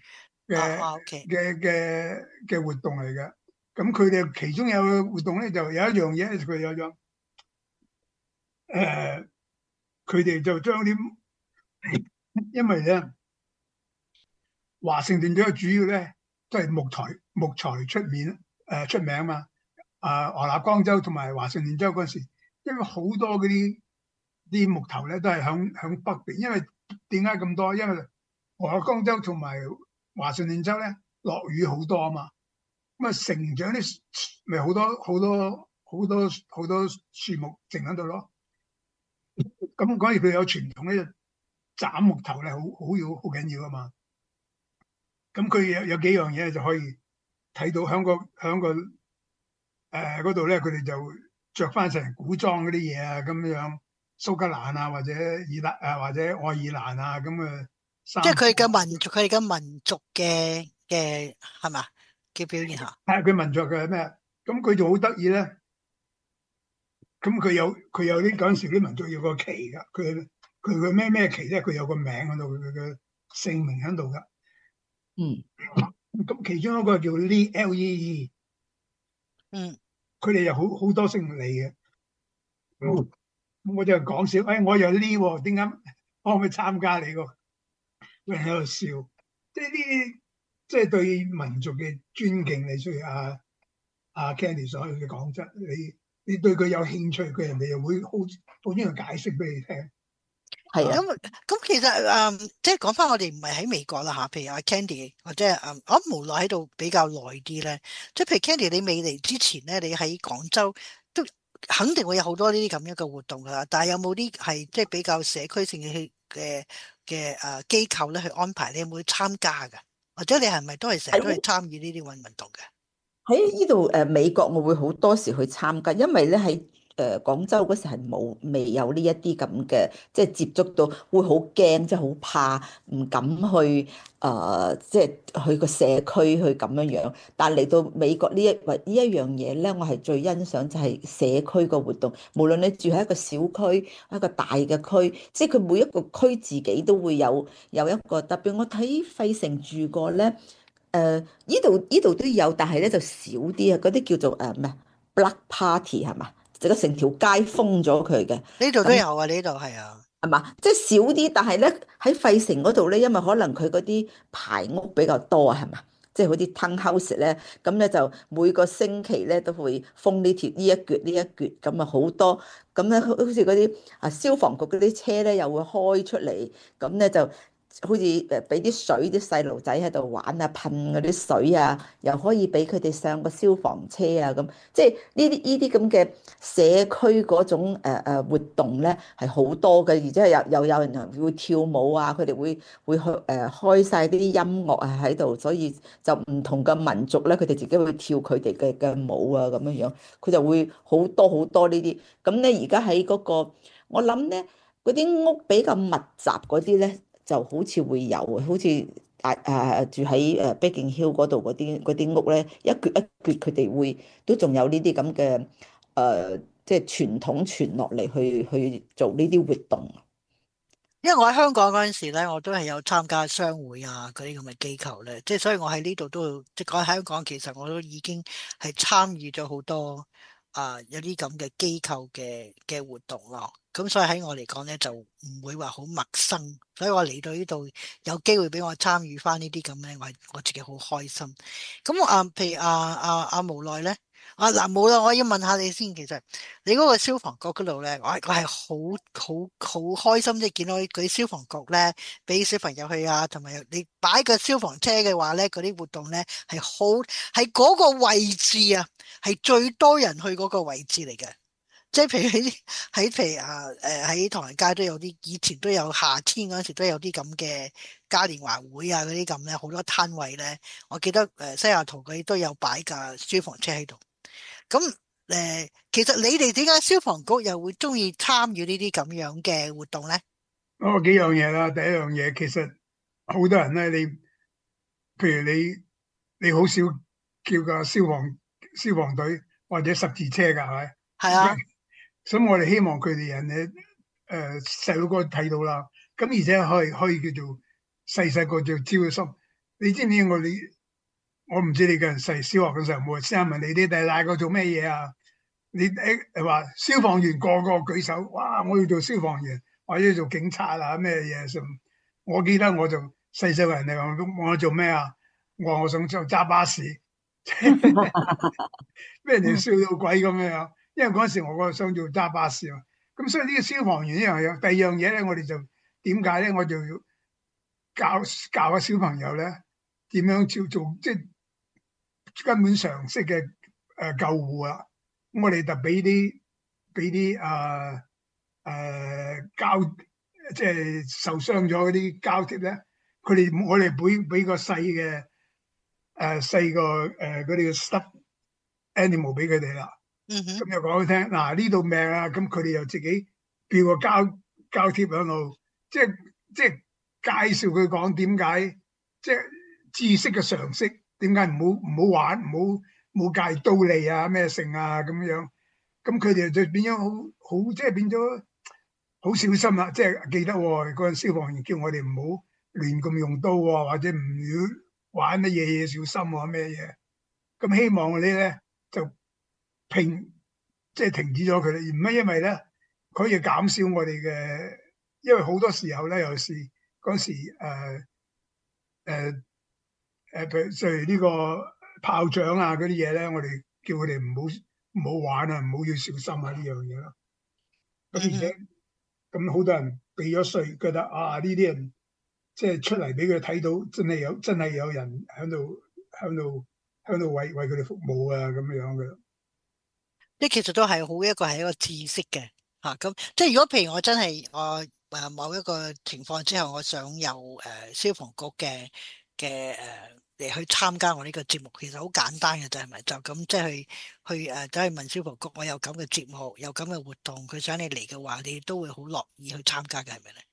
嘅活動嚟嘅。咁佢哋其中有個活動咧，就有一樣嘢，佢有咗佢哋就將啲，因為咧華盛頓州主要咧都係木材出名啊嘛。俄勒岡州同埋華盛頓州嗰時，因為好多嗰啲木頭咧都係響北邊。因為點解咁多？因為俄勒岡州同埋華盛頓州咧落雨好多啊嘛，咁啊成長啲咪好多樹木剩喺度咯。咁嗰時佢有傳統咧，斬木頭咧好緊要啊嘛。咁佢有幾樣嘢就可以睇到響個嗰度咧，佢哋就着翻成古裝嗰啲嘢啊，咁樣蘇格蘭啊或者或者愛爾蘭啊咁嘅衫。即係佢哋嘅民族嘅係嘛嘅表現下。係佢民族嘅咩？咁佢就好得意咧。咁佢有啲嗰陣時啲民族有個旗㗎，佢咩旗咧？佢有個名喺度，佢嘅姓名喺度㗎。咁其中一個叫 Lee Lee。佢哋又好多姓李嘅。我就講笑，我有 Lee 喎，點解可唔可以參加你個？佢喺度笑，即係呢啲即係對民族嘅尊敬。你雖然阿 Candy 所嘅講真，你對佢有興趣，佢人哋又會好中意解釋俾你聽。係啊，咁其實即係講翻我哋唔係喺美國啦嚇，譬如阿 Candy 或者我無奈喺度比較耐啲咧，即係譬如 Candy 你未嚟之前咧，你喺廣州都肯定會有好多呢啲咁樣嘅活動噶啦。但係有冇啲係即係比較社區性嘅機構咧去安排？你有冇去參加㗎？或者你係咪都係成日都去參與呢啲運動嘅？喺呢度美國我會好多時去參加，因為咧喺廣州嗰時係未有呢一啲咁嘅，即係接觸到會好驚，即係好怕，唔敢去即係去個社區去咁樣樣。但係嚟到美國呢一樣嘢咧，我係最欣賞就係社區個活動。無論你住喺一個小區、一個大嘅區，即係佢每一個區自己都會有一個特別。我睇費城住過咧，呢度都有，但係咧就少啲啊。嗰啲叫做咩Black Party 係嘛？就個成條街封咗佢嘅， 呢度都有啊，呢度係啊， 係嘛？即係少啲，但係咧喺費城嗰度咧，因為可能佢嗰啲排屋比較多啊，係嘛？即係好似 townhouse 咧，咁咧就每個星期咧都會封呢一橛咁啊好多，咁咧好似嗰啲消防局嗰啲車咧又會開出嚟，咁咧就好似俾啲水啲細路仔喺度玩啊，噴嗰啲水啊，又可以俾佢哋上個消防車啊咁，即係呢啲咁嘅社區嗰種活動咧係好多嘅，而且又有人會跳舞啊，佢哋會去開晒啲音樂啊喺度，所以就唔同嘅民族咧，佢哋自己會跳佢哋嘅舞啊咁樣樣，佢就會好多好多呢啲。咁咧而家喺嗰個，我諗咧嗰啲屋比較密集嗰啲咧。就好似會有，好似住喺Biggin Hill 嗰度嗰啲屋咧，一橛一橛，佢哋會都仲有呢啲咁嘅即係傳統傳落嚟去做呢啲活動。 因為我喺香港嗰陣時咧，我都係有參加商會啊嗰啲咁嘅機構咧，即係所以我喺呢度都即係講喺香港，其實我都已經係參與咗好多有啲咁嘅機構嘅活動咯。咁所以喺我嚟講咧，就唔會話好陌生，所以我嚟到呢度有機會俾我參與翻呢啲咁咧，我自己好開心。咁譬如無奈咧，嗱冇啦，我要問下你先，其實你嗰個消防局嗰度咧，我係好開心，即係見到嗰啲消防局咧，俾小朋友去啊，同埋你擺個消防車嘅話咧，嗰啲活動咧係係嗰個位置啊，係最多人去嗰個位置嚟嘅。即係譬如譬如喺唐人街都有啲，以前都有夏天嗰陣時都有啲咁嘅嘉年華會啊嗰啲咁咧，好多攤位咧。我記得西雅圖佢都有擺架消防車喺度。咁其實你哋點解消防局又會中意參與呢啲咁樣嘅活動咧？ 幾樣嘢啦，第一樣嘢其實好多人咧，譬如你好少叫個消防隊或者十字車㗎，係咪？ 係啊。 所以我哋希望佢哋人咧，細佬哥睇到啦，咁而且可以叫做細個就招心。你知唔知我唔知你個人小學嘅時候冇先問你啲大個做咩嘢啊？你話消防員個個舉手，哇！我要做消防員，或者做警察啊咩嘢？我記得我就細個人嚟講，我做咩啊？我想揸巴士，俾人哋笑到鬼咁樣。因為嗰陣時我想做揸巴士啊，咁所以呢個消防員呢樣嘢，第二樣嘢咧，我哋就點解咧？我就要教下小朋友咧點樣做即係根本常識嘅救護啊！我哋就俾啲膠，即係受傷咗嗰啲膠貼咧，我哋俾個細嘅嗰啲嘅 stuff animal 俾佢哋啦。咁就講佢聽，嗱呢度命啊，咁佢哋又自己標個膠貼喺度，即係介紹佢講點解，即係知識嘅常識，點解唔好玩，唔好介刀利啊咩性啊咁樣，咁佢哋就變咗好即係變咗好小心啦，即係記得嗰陣消防員叫我哋唔好亂咁用刀啊，或者唔要玩乜嘢小心啊咩嘢，咁希望我哋咧就即係停止咗佢哋，而唔係因為咧可以減少我哋嘅，因為好多時候咧，尤其是嗰時譬如呢個炮仗啊嗰啲嘢咧，我哋叫佢哋唔好玩啊，唔好要小心啊呢樣嘢咯。咁而且咁好多人俾咗稅，覺得呢啲人即係出嚟俾佢睇到，真係有人喺度為佢哋服務啊咁樣嘅。 即其實都係一個知識嘅嚇，咁即係如果譬如我真係某一個情況之後，我想有消防局嘅嚟去參加我呢個節目，其實好簡單嘅啫，係咪？就咁即係去走去問消防局，我有咁嘅節目，有咁嘅活動，佢想你嚟嘅話，你都會好樂意去參加嘅，係咪咧？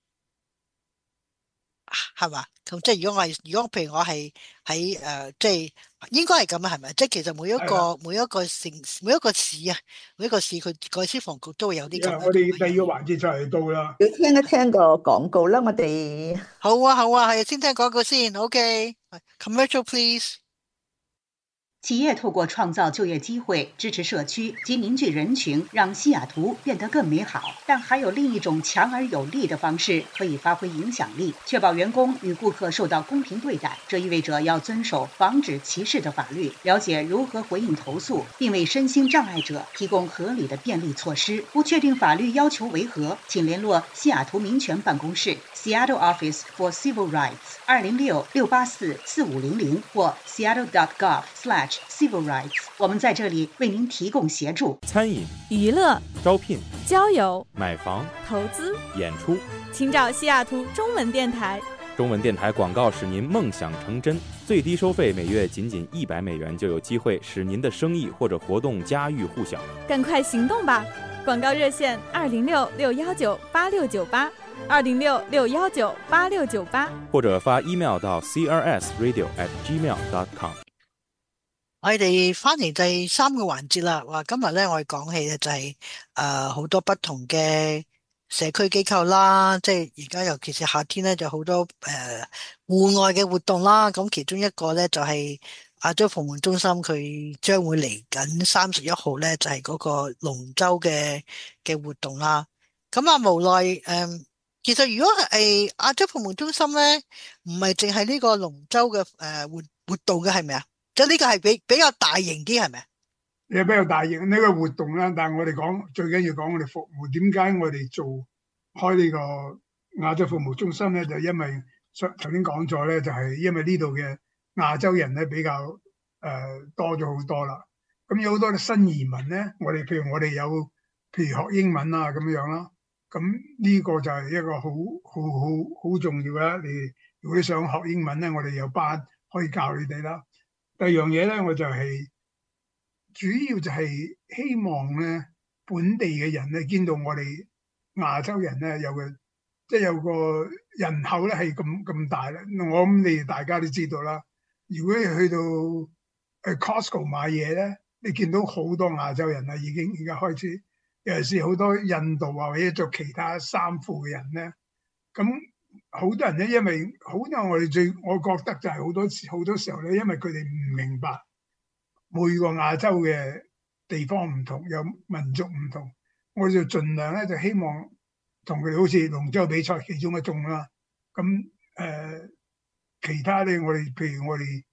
係嘛？咁即係如果譬如我係喺即係應該係咁啊，係咪？即係其實每一個城每一個市啊，每一個市佢個消防局都會有啲咁。 我哋第二個環節就嚟到啦， 要聽一聽個廣告啦，我哋。 好啊，係先聽廣告先 ，OK。Commercial please。 企业透过创造就业机会、支持社区及凝聚人群，让西雅图变得更美好。但还有另一种强而有力的方式可以发挥影响力，确保员工与顾客受到公平对待。这意味着要遵守防止歧视的法律，了解如何回应投诉，并为身心障碍者提供合理的便利措施。不确定法律要求为何，请联络西雅图民权办公室 （Seattle Office for Civil Rights） 206-684-4500或 seattle.gov/civil rights。我们在这里为您提供协助。 餐饮、 娱乐、 招聘、 交友、 买房、 投资、 演出， 请找西雅图中文电台。 中文电台广告使您梦想成真，最低收费每月仅$100，就有机会使您的生意或者活动家喻户晓。 赶快行动吧！广告热线206-619-8698，206-619-8698， 或者发 email 到 crsradio@gmail.com。 我哋翻嚟第3個環節啦。話今日咧，我哋講起嘅就係好多不同嘅社區機構啦，即係而家尤其是夏天咧，就好多戶外嘅活動啦。咁其中一個咧就係亞洲服務中心，佢將會嚟緊31號咧，就係嗰個龍舟嘅活動啦。咁無奈其實如果係亞洲服務中心咧，唔係淨係呢個龍舟嘅活動嘅，係咪啊？即係呢個係比較大型啲，係咪？ 比較大型呢個活動啦，但係我哋最緊要講我哋服務。點解我哋開呢個亞洲服務中心咧？就因為頭先講咗咧，就係因為呢度嘅亞洲人咧比較多咗好多啦。咁有好多新移民咧，譬如我哋有學英文啊咁樣啦。咁呢個就係一個好重要啦。如果你想學英文咧，我哋有班可以教你哋啦。第二樣嘢咧，我就係主要就係希望咧，本地嘅人咧見到我哋亞洲人咧有個人口咧係咁大咧。我諗你哋大家都知道啦。如果你去到Costco 買嘢咧，你見到好多亞洲人啦，已經而家開始，尤其是好多印度啊或者做其他衫褲嘅人咧，咁。好多人咧，因為好多我覺得就係好多時候咧，因為佢哋唔明白每個亞洲嘅地方唔同，有民族唔同，我哋就盡量咧就希望同佢哋好似龍舟比賽其中一種啦。咁其他咧，譬如我哋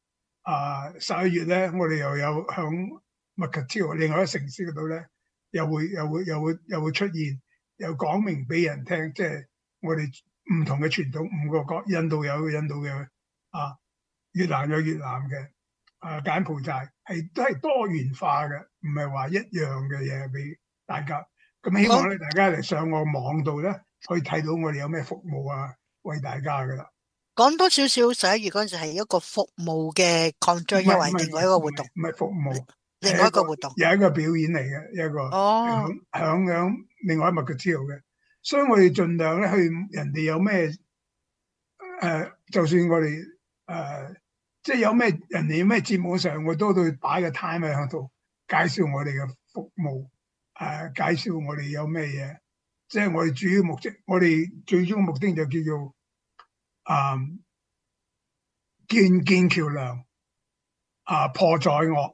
11月咧，我哋又有響麥克超另外一個城市嗰度咧，又會出現，又講明俾人聽，即係我哋。唔同嘅傳統，5個國，印度有印度嘅，越南有越南嘅，柬埔寨都係多元化嘅，唔係話一樣嘅嘢俾大家。咁希望咧，大家嚟上我網度咧，可以睇到我哋有咩服務啊，為大家噶啦。講多少少11月嗰陣時係一個服務嘅擴張，因為另外一個活動，唔係服務，另外一個活動，有一個表演嚟嘅一個，響另外一個嘅資料嘅。所以我哋盡量咧去人哋有咩就算我哋即係有咩人哋有咩節目上，我都會擺個 time 喺度介紹我哋嘅服務，介紹我哋有咩嘢。即係我哋主要目的，我哋最終目的就叫做建橋梁，破阻惡，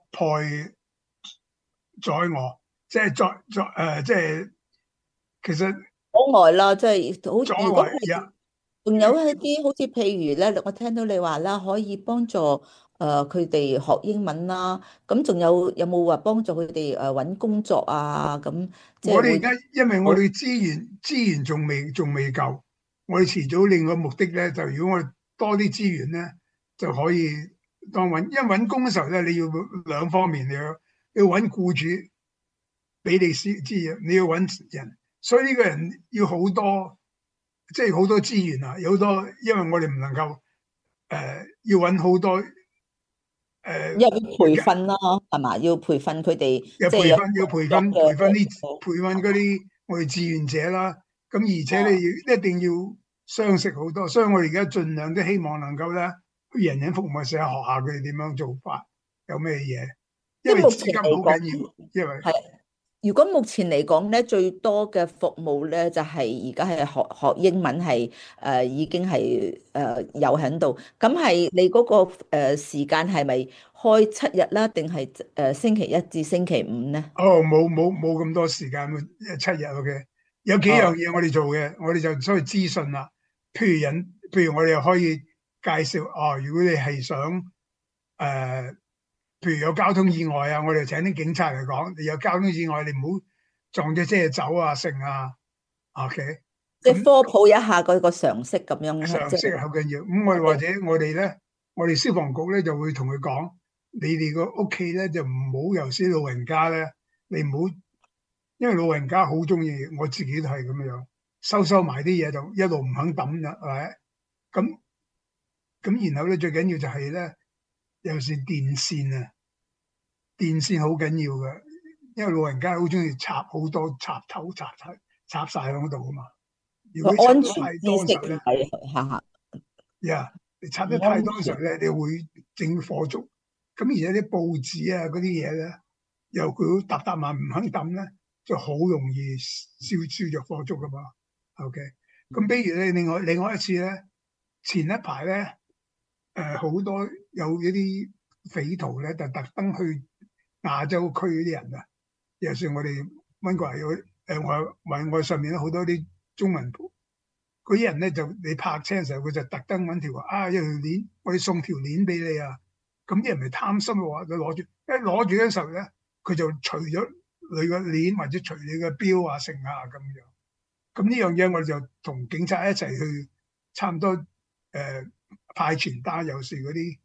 即係其實。 阻礙啦，即係好。如果仲有一啲好似譬如咧，我聽到你話啦，可以幫助佢哋學英文啦。咁仲有冇話幫助佢哋揾工作啊？咁我哋而家因為我哋資源仲未夠，我哋遲早另外目的咧，就如果我哋多啲資源咧，就可以當因為揾工嘅時候咧，你要兩方面，你要揾僱主俾你資源，你要揾人。所以呢個人要好多，即係好多資源啊！有好多，因為我哋唔能夠要揾好多因為要培訓咯，係嘛？要培訓佢哋，即係要培訓嗰啲我哋志願者啦。咁而且你一定要相識好多，所以我哋而家盡量都希望能夠咧去人人服務社學校佢哋點樣做法，有咩嘢，因為資金好緊要，因為係。如果目前嚟講咧，最多嘅服務咧就係而家係學英文係已經係有喺度。咁係你嗰個時間係咪開7日啦，定係星期一至星期五咧？ 哦，冇咁多時間，7日嘅。有幾樣嘢我哋做嘅，我哋就所謂資訊啦。譬如我哋可以介紹如果你係想譬如有交通意外啊，我哋請啲警察嚟講，你有交通意外，你唔好撞咗車走啊，剩啊 ，OK， 即係科普一下嗰個常識咁樣。 常識好緊要。咁或者我哋咧，我哋消防局咧就會同佢講，你哋個屋企咧就唔好有啲老人家咧，你唔好，因為老人家好中意，我自己都係咁樣，收埋啲嘢就一路唔肯抌啦，係咪？咁然後咧最緊要就係咧，有時電線啊。電線好緊要嘅，因為老人家好中意插好多插頭插晒喺度啊嘛。如果插得太多時候咧，你插得太多時候咧，你會整火燭。咁而且啲報紙啊嗰啲嘢咧，又佢搭埋唔肯抌咧，就好容易燒着火燭噶嘛。OK， 咁比如咧，另外一次咧，前一排咧，好多有一啲匪徒咧，就特登去亞洲區嗰啲人啊，尤其是我哋溫哥華有我上面咧好多啲中文鋪，嗰啲人咧就你泊車嘅時候，佢就特登揾條一條鏈，我哋送條鏈俾你啊！咁啲人咪貪心嘅話，佢攞住嘅時候咧，佢就除咗你個鏈或者除你個錶啊、剩啊咁樣。咁呢樣嘢我哋就同警察一齊去，差唔多派傳單，有時嗰啲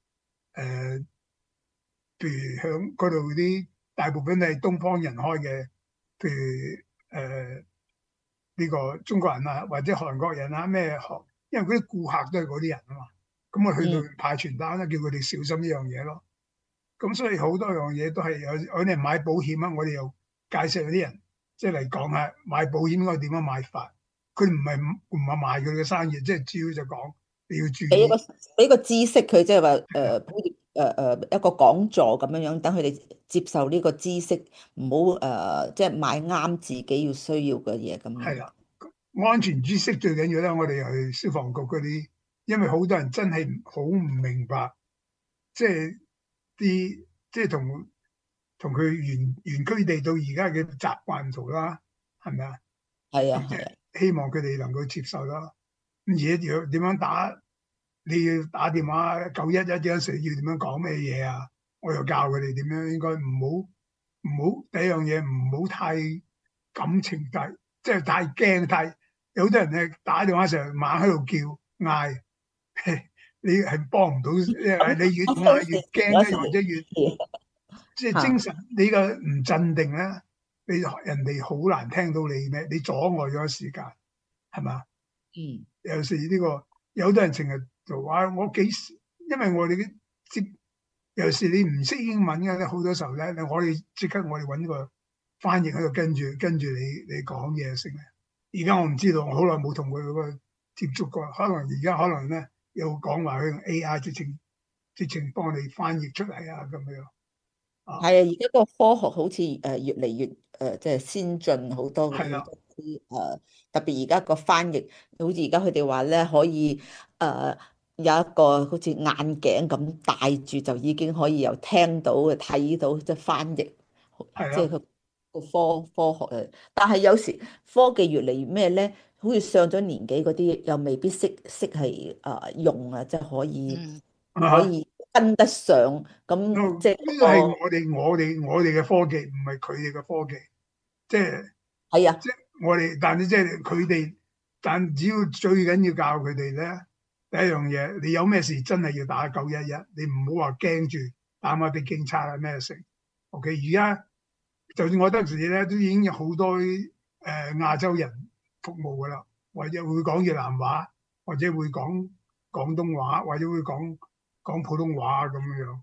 譬如響嗰度啲大部分都係東方人開嘅，譬如呢個中國人啊，或者韓國人啊咩學，因為嗰啲顧客都係嗰啲人啊嘛。咁我去到派傳單咧，叫佢哋小心呢樣嘢咯。咁所以好多樣嘢都係有啲人買保險啊，我哋又介紹嗰啲人即係嚟講下買保險應該點樣買法。佢唔係賣佢嘅生意，即係主要就講你要注意。 俾個知識佢，即係話一個講座咁樣樣，等佢哋接受呢個知識，唔好即係買啱自己要需要嘅嘢咁樣。 係啦，安全知識最緊要咧。我哋去消防局嗰啲，因為好多人真係好唔明白，即係同佢原居地到而家嘅習慣做啦，係咪啊？ 係啊， 希望佢哋能夠接受啦。咁而家要點樣打？你要打電話911嗰時要點樣講咩嘢啊？我又教佢哋點樣應該唔好第一樣嘢唔好太感情大，即係太驚有好多人咧打電話成日猛喺度叫嗌，你係幫唔到，因為你越嗌越驚咧，或者越即係精神你個唔鎮定咧，人哋好難聽到你咩？你阻礙咗時間係嘛？有時呢個有好多人成日就話我幾時，因為我哋有時你唔識英文嘅咧，好多時候咧，我哋即刻我哋揾個翻譯喺度跟住你講嘢先嘅。而家我唔知道，我好耐冇同佢嗰個接觸過，可能咧有講話佢用 AI 直情幫你翻譯出嚟啊咁樣。 係啊，而家個科學好似越嚟越即係先進好多嘅啲特別而家個翻譯，好似而家佢哋話咧可以有一個好似眼鏡咁戴住就已經可以由聽到睇到即係翻譯，即係佢個科學啊。但係有時科技越嚟越咩咧，好似上咗年紀嗰啲又未必識係用啊，即係可以跟得上咁，即係呢個係我哋嘅科技，唔係佢哋嘅科技，即係即係我哋，但係即係佢哋，但只要最緊要教佢哋咧，第一樣嘢，你有咩事真係要打911，你唔好話驚住打埋俾警察啊咩事。OK， 而家就算我當時咧，都已經有好多亞洲人服務噶啦，或者會講越南話，或者會講廣東話，或者會講普通話咁樣。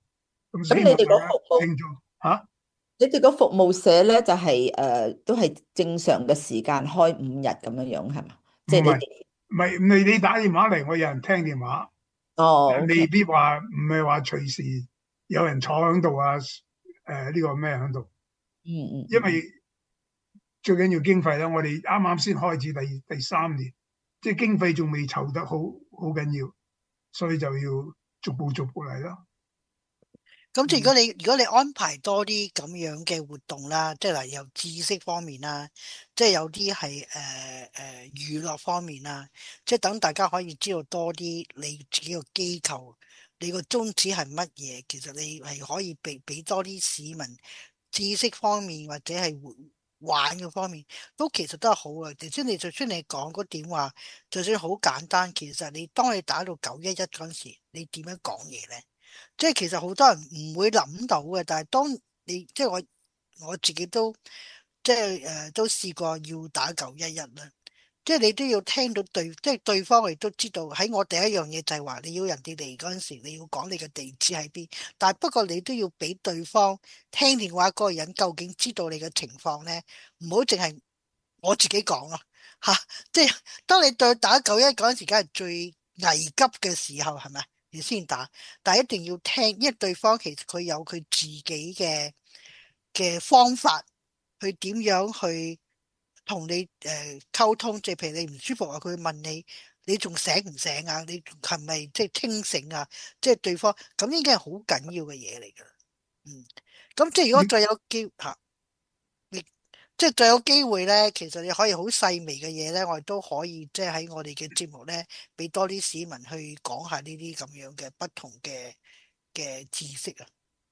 咁咁你哋個希望大家服務， 聽眾嚇。 你哋個服務社咧就係都係正常嘅時間開5日咁樣樣係嘛？即係你唔係哋唔係你打電話嚟，我有人聽電話， 哦未 ，OK， 必話唔係話隨時有人坐喺度啊。呢個咩喺度？因為最緊要經費啦。我哋啱啱先開始第3年，即係經費仲未籌得好緊要，所以就要逐步嚟咯。 咁即係如果你安排多啲咁樣嘅活動啦，即係嗱，由知識方面啦，即係有啲係娛樂方面啦，即係等大家可以知道多啲你自己個機構，你個宗旨係乜嘢？其實你係可以俾多啲市民知識方面或者係玩嘅方面，都其實都係好嘅。就算你講嗰點話，就算好簡單，其實當你打到911嗰陣時，你點樣講嘢咧？即係其實好多人唔會諗到嘅，但係當你即係我自己都即係都試過要打911啦。即係你都要聽到即係對方亦都知道。喺我第一樣嘢就係話你要人哋嚟嗰陣時，你要講你嘅地址喺邊。但係不過你都要俾對方聽電話嗰個人究竟知道你嘅情況咧，唔好淨係我自己講咯嚇。即係當你對打911嗰陣時，梗係最危急嘅時候係咪？你先打，但係一定要聽，因為對方其實佢有佢自己嘅方法，去點樣去同你溝通。即係譬如你唔舒服啊，佢會問你仲醒唔醒啊？你係咪即係清醒啊？即係對方咁應該係好緊要嘅嘢嚟㗎。咁即係如果再有機嚇。即係再有機會咧，其實你可以好細微嘅嘢咧，我哋都可以即係喺我哋嘅節目咧，俾多啲市民去講下呢啲咁樣嘅不同嘅知識啊。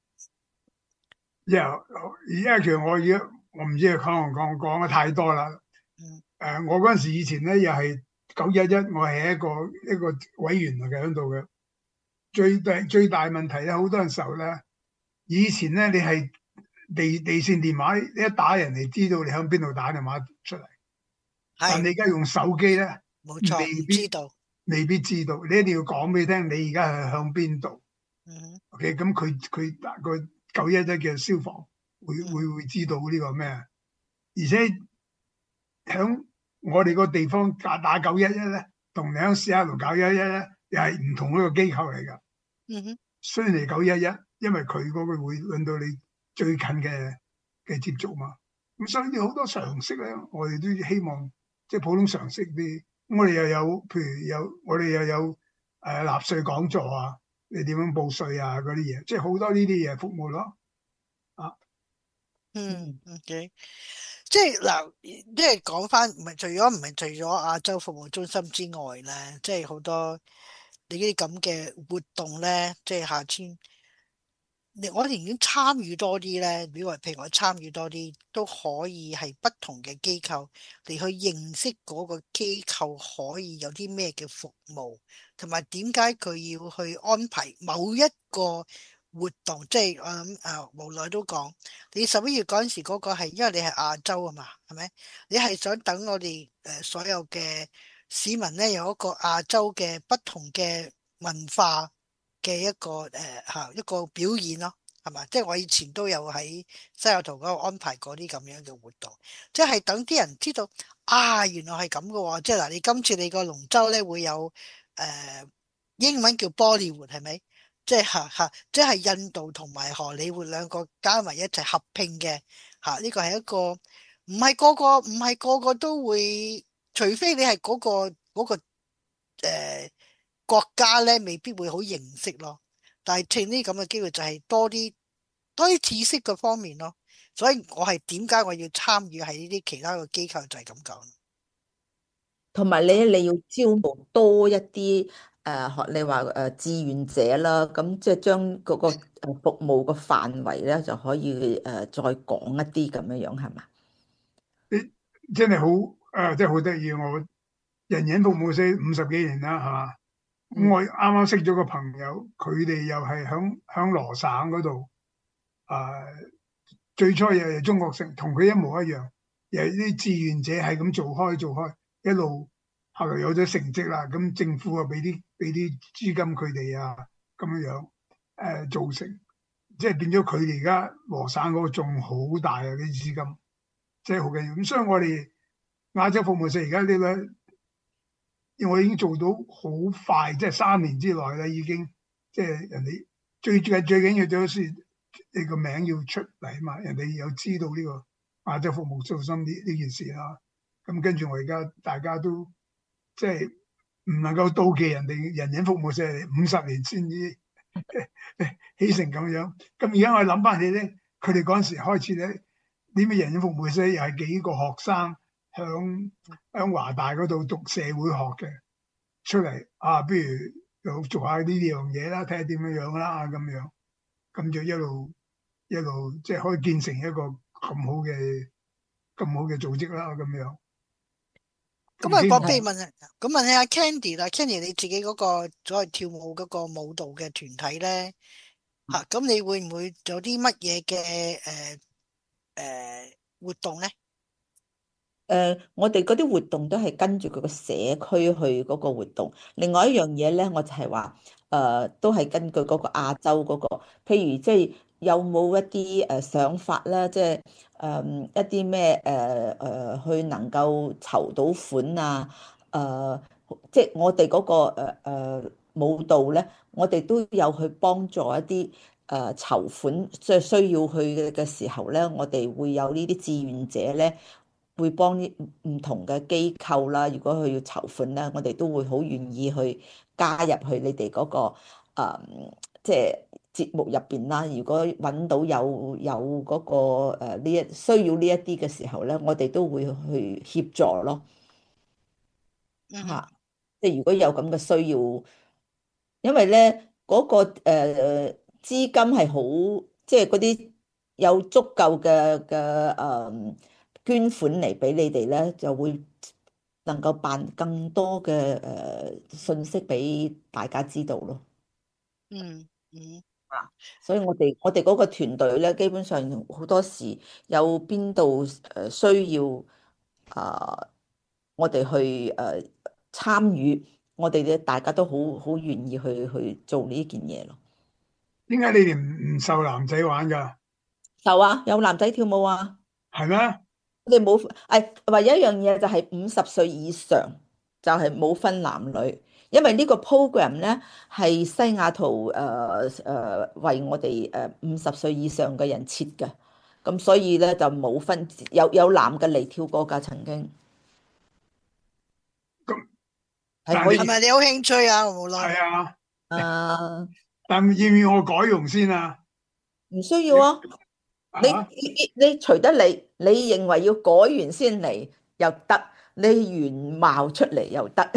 而家其實我唔知可能講得太多啦。我嗰陣時以前咧又係911，我係一個委員嚟嘅喺度嘅。最大問題咧，好多時候咧，以前咧你係地線電話一打，人哋知道你響邊度打電話出嚟。但你而家用手機咧， 冇錯， 未必知道。你一定要講俾佢聽，你而家係向邊度。OK， 咁佢打個911嘅消防會知道呢個咩？而且響我哋個地方打911咧，同你響試下度911咧，又係唔同一個機構嚟㗎。雖然係911，因為佢嗰個會令到你最近嘅接觸嘛。咁所以好多常識咧，我哋都希望即係普通常識啲。我哋又有譬如我哋又有納稅講座啊，你點樣報稅啊嗰啲嘢，即係好多呢啲嘢服務咯。 OK， 即係嗱，即係講翻，唔係除咗亞洲服務中心之外咧，即係好多你呢啲咁嘅活動咧，即係夏天。我哋已經參與多啲咧，譬如我參與多啲，都可以係不同嘅機構嚟去認識嗰個機構可以有啲咩嘅服務，同埋點解佢要去安排某一個活動。即係我諗無奈都講，你11月嗰陣時嗰個係因為你係亞洲啊嘛，係咪？你係想等我哋所有嘅市民咧有一個亞洲嘅不同嘅文化嘅一個表演咯，係嘛？即係我以前都有喺西雅圖嗰度安排過啲咁樣嘅活動，即係等啲人知道原來係咁嘅喎。即係嗱，你今次你個龍舟咧會有英文叫 Bollywood 係咪？即係即係印度同埋荷里活兩個加埋一齊合拼嘅呢個係一個唔係個個都會，除非你係嗰個國家咧，未必會好認識咯。但係趁呢咁嘅機會，就係多啲知識嘅方面咯。所以我係點解我要參與喺呢啲其他嘅機構，就係咁講。 同埋你要招募多一啲學你話志願者啦，咁即係將嗰個服務嘅範圍咧就可以再廣一啲咁樣樣係嘛？ 真係好真係好得意。我人人服務社50幾年啦，係嘛？咁我啱啱識咗個朋友，佢哋又係響羅省嗰度，最初又係中國城，同佢一模一樣，又係啲志願者係咁做開，一路後來有咗成績啦，咁政府啊俾啲資金佢哋啊咁樣做成。 即係變咗佢哋而家羅省嗰個仲好大嘅啲資金，即係好緊要。咁所以我哋亞洲服務社而家呢個，因為我已經做到好快，即係3年之內咧已經，即係人哋最緊要就係你個名要出嚟嘛，人哋有知道呢個亞洲服務中心呢件事啦。咁跟住我而家大家都即係唔能夠妒忌人哋人人服務社50年先至起成咁樣。咁而家我諗翻起咧，佢哋嗰陣時開始咧，呢啲人人服務社又係幾個學生響華大嗰度讀社會學嘅出嚟啊，不如又做下呢樣嘢啦，睇下點樣樣啦咁樣，咁就一路即係可以建成一個咁好嘅組織啦咁樣。 咁啊，我不如問下，咁問下 Candy 啦，Candy 你自己嗰個所謂跳舞嗰個舞蹈嘅團體咧，吓，咁你會唔會有啲乜嘢嘅活動咧？ 我哋嗰啲活動都係跟住佢個社區去嗰個活動。另外一樣嘢咧，我就係話，都係根據嗰個亞洲嗰個，譬如即係有冇一啲想法啦，即係一啲咩去能夠籌到款啊，即係我哋嗰個舞蹈咧，我哋都有去幫助一啲籌款，即係需要去嘅時候咧，我哋會有呢啲志願者咧。會幫啲唔同嘅機構啦，如果佢要籌款咧，我哋都會好願意去加入去你哋嗰個即係節目入邊啦。如果揾到有嗰個需要呢一啲嘅時候咧，我哋都會去協助咯。嚇，即係如果有咁嘅需要，因為咧嗰個資金係好，即係嗰啲有足夠嘅捐款嚟俾你哋咧，就會能夠辦更多嘅信息俾大家知道咯。所以我哋嗰個團隊咧，基本上好多時有邊度需要我哋去參與，我哋咧大家都好願意去做呢件嘢咯。 點解你哋唔受男仔玩噶？ 受啊，有男仔跳舞啊。 係咩？ 我哋冇唯一一樣嘢就係50歲以上，就係冇分男女，因為呢個 program 咧係西雅圖為我哋50歲以上嘅人設嘅，咁所以咧就冇分，有男嘅嚟跳過㗎曾經。 係咪你有興趣啊？無奈係啊，但要唔要我改容先啊？ 唔需要啊。你隨得你認為要改完先嚟又得，你原貌出嚟又得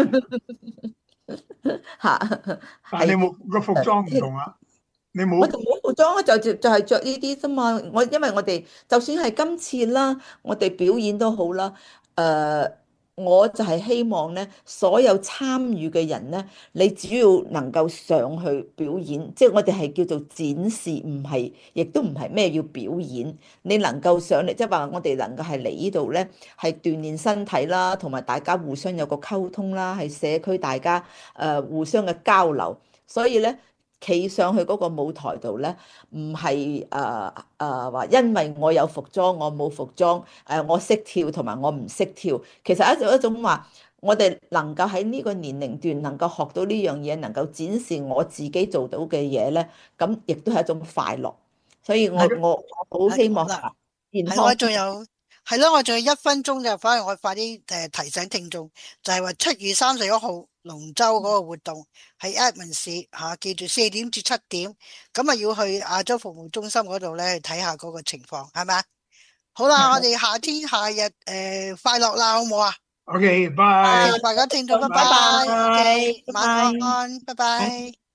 嚇。 但你冇個服裝唔同啊？你冇？ 我哋冇服裝啊，就係着呢啲啫嘛。因為我哋就算係今次啦，我哋表演都好啦。我就係希望咧，所有參與嘅人咧，你只要能夠上去表演，即係我哋係叫做展示，唔係，亦都唔係咩要表演。你能夠上嚟，即係話我哋能夠係嚟呢度咧，係鍛鍊身體啦，同埋大家互相有個溝通啦，係社區大家互相嘅交流。所以咧，企上去嗰個舞台度咧，唔係話因為我有服裝，我冇服裝，我識跳同埋我唔識跳。其實一種話，我哋能夠喺呢個年齡段能夠學到呢樣嘢，能夠展示我自己做到嘅嘢咧，咁亦都係一種快樂。所以我好希望健康。 我仲有係咯，我仲有1分鐘就，反而我快啲提醒聽眾，就係話7月31號龍舟嗰個活動喺 Edmonds 市嚇，記住4點至7點，咁啊要去亞洲服務中心嗰度咧睇下嗰個情況，係咪？好啦，我哋夏天夏日快樂啦，好唔好啊 ？OK，bye。 大家聽眾，拜拜。OK，晚安，拜拜。